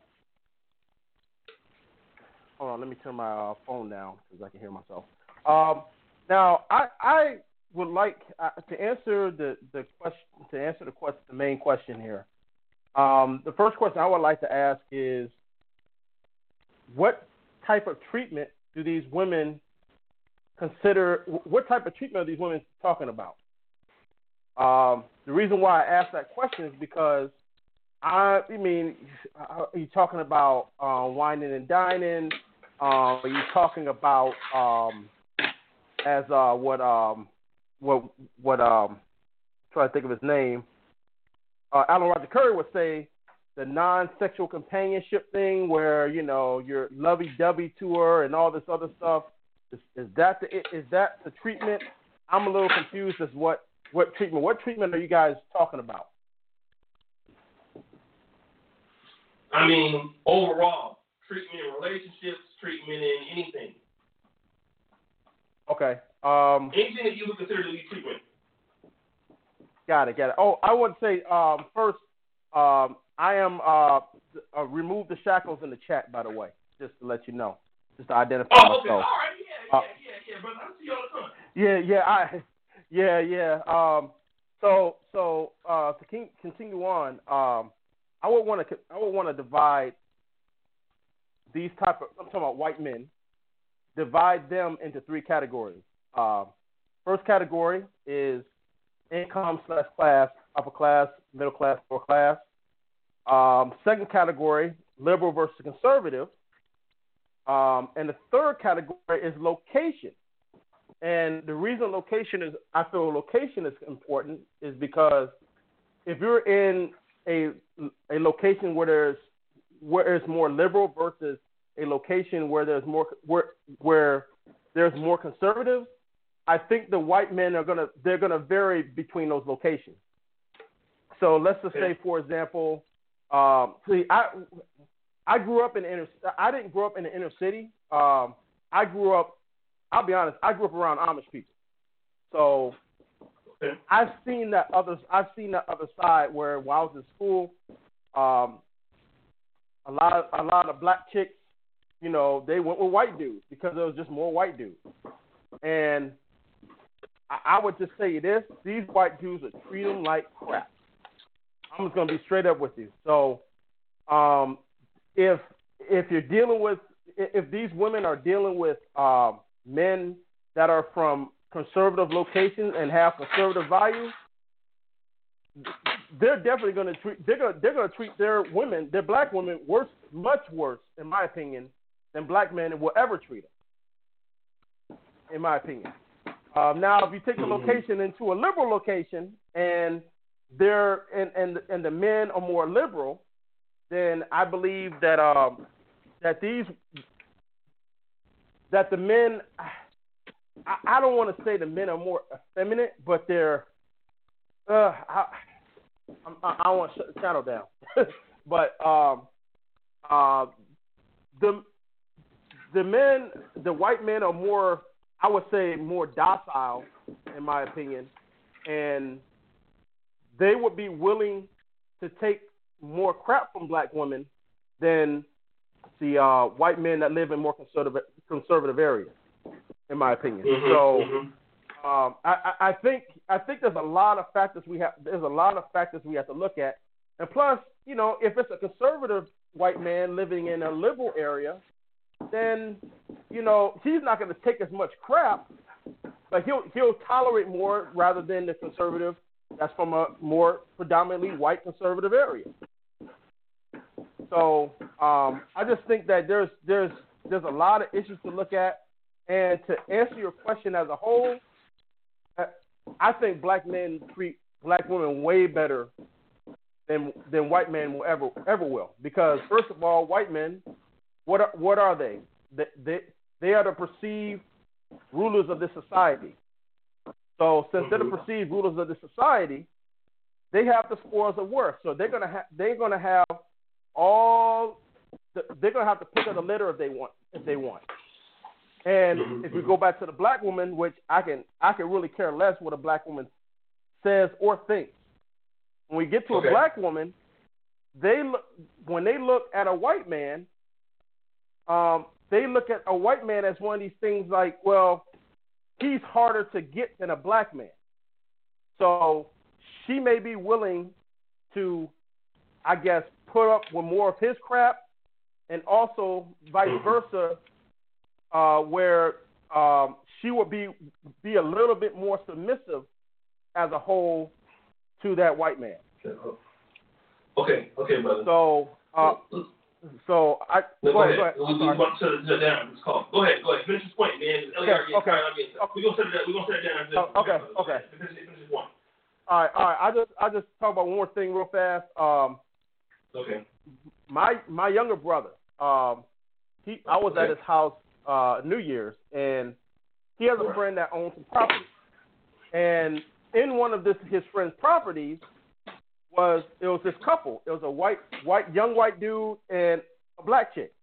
on. Let me turn my phone down because I can hear myself. Now, I would like to answer the question. The main question here. The first question I would like to ask is, what type of treatment do these women consider? What type of treatment are these women talking about? The reason why I asked that question is because are you talking about whining and dining? Are you talking about trying to think of his name? Alan Roger Curry would say the non-sexual companionship thing, where you're lovey-dovey to her and all this other stuff. Is that the treatment? I'm a little confused as what treatment. What treatment are you guys talking about? I mean, overall, treatment in relationships, treatment in anything. Okay. Anything that you would consider to be treatment. Got it. Oh, I would say first, I am remove the shackles in the chat, by the way, just to let you know, just to identify myself. Okay. All right. Yeah, brother. I see you all the time. So to continue on, I would want to divide these type of, I'm talking about white men, divide them into 3 categories. First category is income/class, upper class, middle class, lower class. Second category, liberal versus conservative. And the third category is location. And the reason I feel location is important is because if you're in a location where it's more liberal versus a location where there's more conservative, I think the white men they're gonna vary between those locations. So let's just say, for example, I grew up I didn't grow up in the inner city. I'll be honest, I grew up around Amish people. So I've seen that other side where while I was in school, a lot of black chicks, they went with white dudes because there was just more white dudes. And I would just say this: these white dudes would treat them like crap. I'm just gonna be straight up with you. So, if these women are dealing with men that are from conservative locations and have conservative values, they're definitely going to treat their women, their black women, much worse, in my opinion, than black men will ever treat them. In my opinion. Now, if you take the location into a liberal location and the men are more liberal, then I believe that the men, I don't want to say the men are more effeminate, but they're I want to shut the channel down. But the white men are more, I would say, more docile, in my opinion, and they would be willing to take more crap from black women than the white men that live in more conservative areas, in my opinion. I think there's a lot of factors we have to look at, and plus, if it's a conservative white man living in a liberal area, then, you know, he's not going to take as much crap, but he'll tolerate more rather than the conservative that's from a more predominantly white conservative area. So I just think that there's a lot of issues to look at, and to answer your question as a whole, I think black men treat black women way better than white men will ever will. Because first of all, white men, what are they? They are the perceived rulers of this society. So since they're the perceived rulers of the society, they have the spoils of worth. So they're gonna have they're gonna have to pick up the litter if they want. And if we go back to the black woman, which I can really care less what a black woman says or thinks. When we get to a black woman, when they look at a white man, they look at a white man as one of these things like, well, he's harder to get than a black man. So she may be willing to, I guess, put up with more of his crap, and also vice versa, where she would be a little bit more submissive as a whole to that white man. Okay, brother. So I go ahead. We're about to shut it down. This call. Go ahead. Finish this point, man. Okay. We're gonna shut it down. Okay. Finish this point. All right. I just talk about one more thing real fast. Okay. My younger brother, I was at his house New Year's, and he has a friend that owns some property. And in one of his friend's properties was this couple. It was a young white dude and a black chick.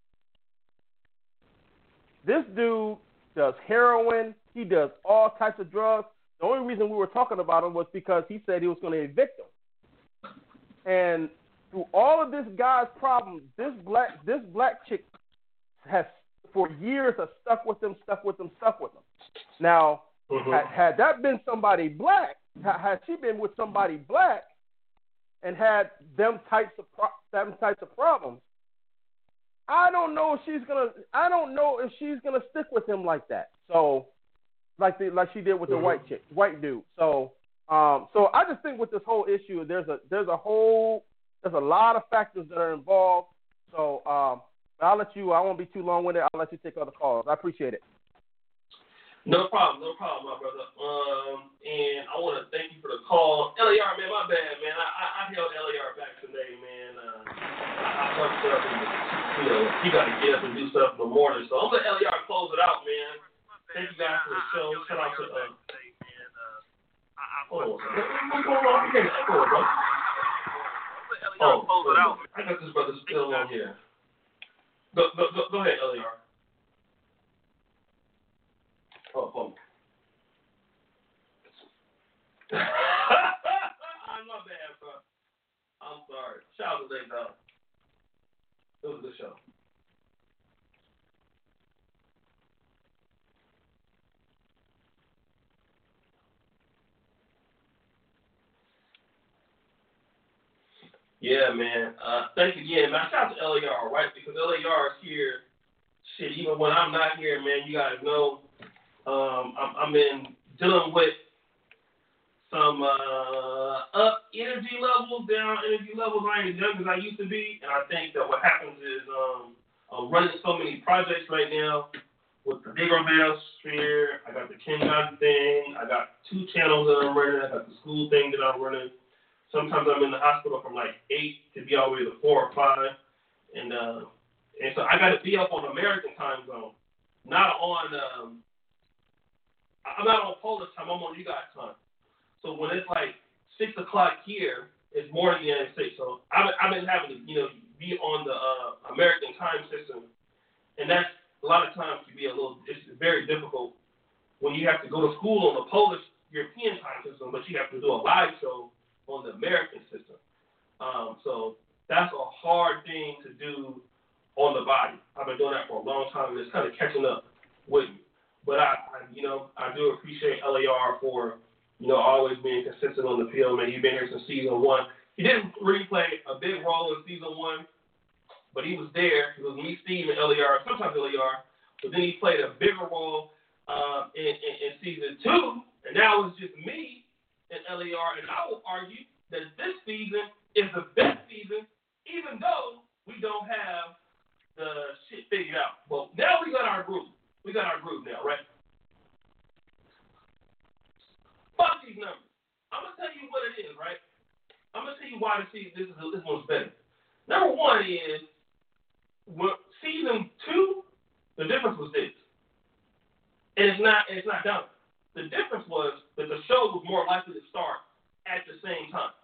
This dude does heroin. He does all types of drugs. The only reason we were talking about him was because he said he was going to evict him. And through all of this guy's problems, this black chick has for years stuck with him. Now, had that been somebody black, had she been with somebody black and had them types of problems, I don't know if she's gonna stick with him like that. So, like she did with the white dude. So I just think with this whole issue, there's a lot of factors that are involved. So I won't be too long-winded. I'll let you take other calls. I appreciate it. No problem, my brother. And I want to thank you for the call. LAR, man, my bad, man. I held LAR back today, man. I fucked up, and, he got to get up and do stuff in the morning. So I'm going to let LAR close it out, man. Thank you guys for the show. Shout out to, what's going on here? I got this brother still on here. Go ahead, LAR. Oh. I'm not bad, bro. I'm sorry. Shout out to Lake Dog. It was a good show. Yeah, man. Thanks again, man. Shout out to LAR, right? Because LAR is here. Shit, even when I'm not here, man, you guys know I'm in dealing with some up energy levels, down energy levels. I ain't as young as I used to be, and I think that what happens is I'm running so many projects right now with the Negro Sphere. I got the Ken Johnson thing. I got 2 channels that I'm running. I got the school thing that I'm running. Sometimes I'm in the hospital from like 8 to be all the way to 4 or 5, and so I got to be up on American time zone, not on. I'm not on Polish time. I'm on you guys' time. So when it's like 6 o'clock here, it's morning in the United States. So I've been having to, be on the American time system, and that's a lot of times can be it's very difficult when you have to go to school on the Polish European time system, but you have to do a live show on the American system. So that's a hard thing to do on the body. I've been doing that for a long time, and it's kind of catching up with me. But I do appreciate LAR for, always being consistent on the field, man. You've been here since season 1. He didn't really play a big role in season 1, but he was there. It was me, Steve, and LER, sometimes LER, but then he played a bigger role in season 2, and now it's just me and LER, and I will argue that this season is the best season, even though we don't have the shit figured out. But now we got our groove. We got our groove now, right? Fuck these numbers. I'm going to tell you what it is, right? I'm going to tell you why this one's better. Number one is, season 2, the difference was this. And it's not done. The difference was that the show was more likely to start at the same time.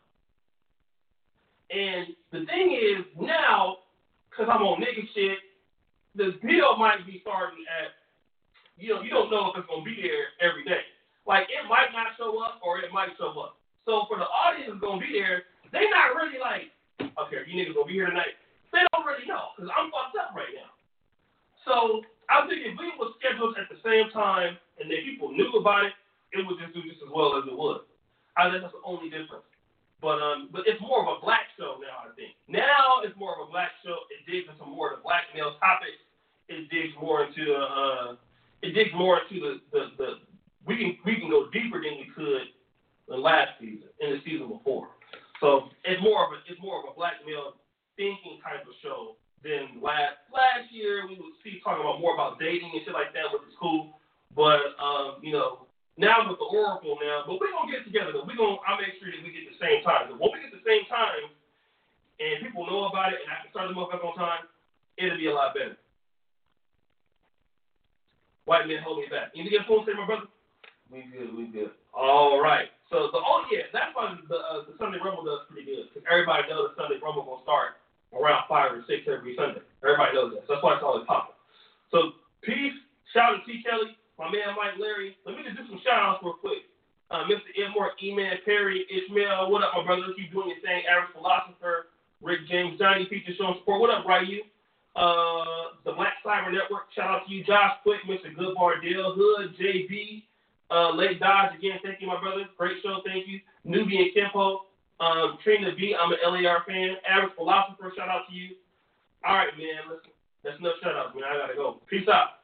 And the thing is, now, because I'm on nigga shit, the deal might be starting at, you don't know if it's going to be there every day. Like, it might not show up or it might show up. So for the audience that's going to be there, they're not really like, okay, you niggas going to be here tonight? They don't really know, because I'm fucked up right now. So I think if we were scheduled at the same time and then people knew about it, it would just do just as well as it would. I think that's the only difference. But it's more of a black show now, I think. Now it's more of a black show. It digs into more of the black male topics. It digs more into the we can go deeper than we could the last season, in the season before. So it's more of a black male thinking type of show than last year. We would see talking about more about dating and shit like that, which is cool. But now with the Oracle now, but we're gonna get together though. I'll make sure that we get the same time. When we get the same time and people know about it and I can start the motherfucker on time, it'll be a lot better. White men hold me back. Anything else you want to say, my brother? We good. All right. So that's why the Sunday Rumble does pretty good, because everybody knows the Sunday Rumble will start around 5 or 6 every Sunday. Everybody knows that. So that's why it's always popping. So peace. Shout out to T. Kelly, my man Mike Larry. Let me just do some shout outs real quick. Mr. Edmore, E-Man, Perry, Ishmael. What up, my brother? Keep doing your thing. Average Philosopher, Rick James, Johnny Feature showing support. What up, Ryu? The Black Cyber Network. Shout out to you, Josh Quick, Mr. Goodbar, Dale Hood, JB. Lake Dodge, again, thank you, my brother. Great show, thank you. Nubian Kempo, Trina B, I'm an LAR fan. Average Philosopher, shout out to you. All right, man, listen, that's enough shout outs, man. I gotta go. Peace out.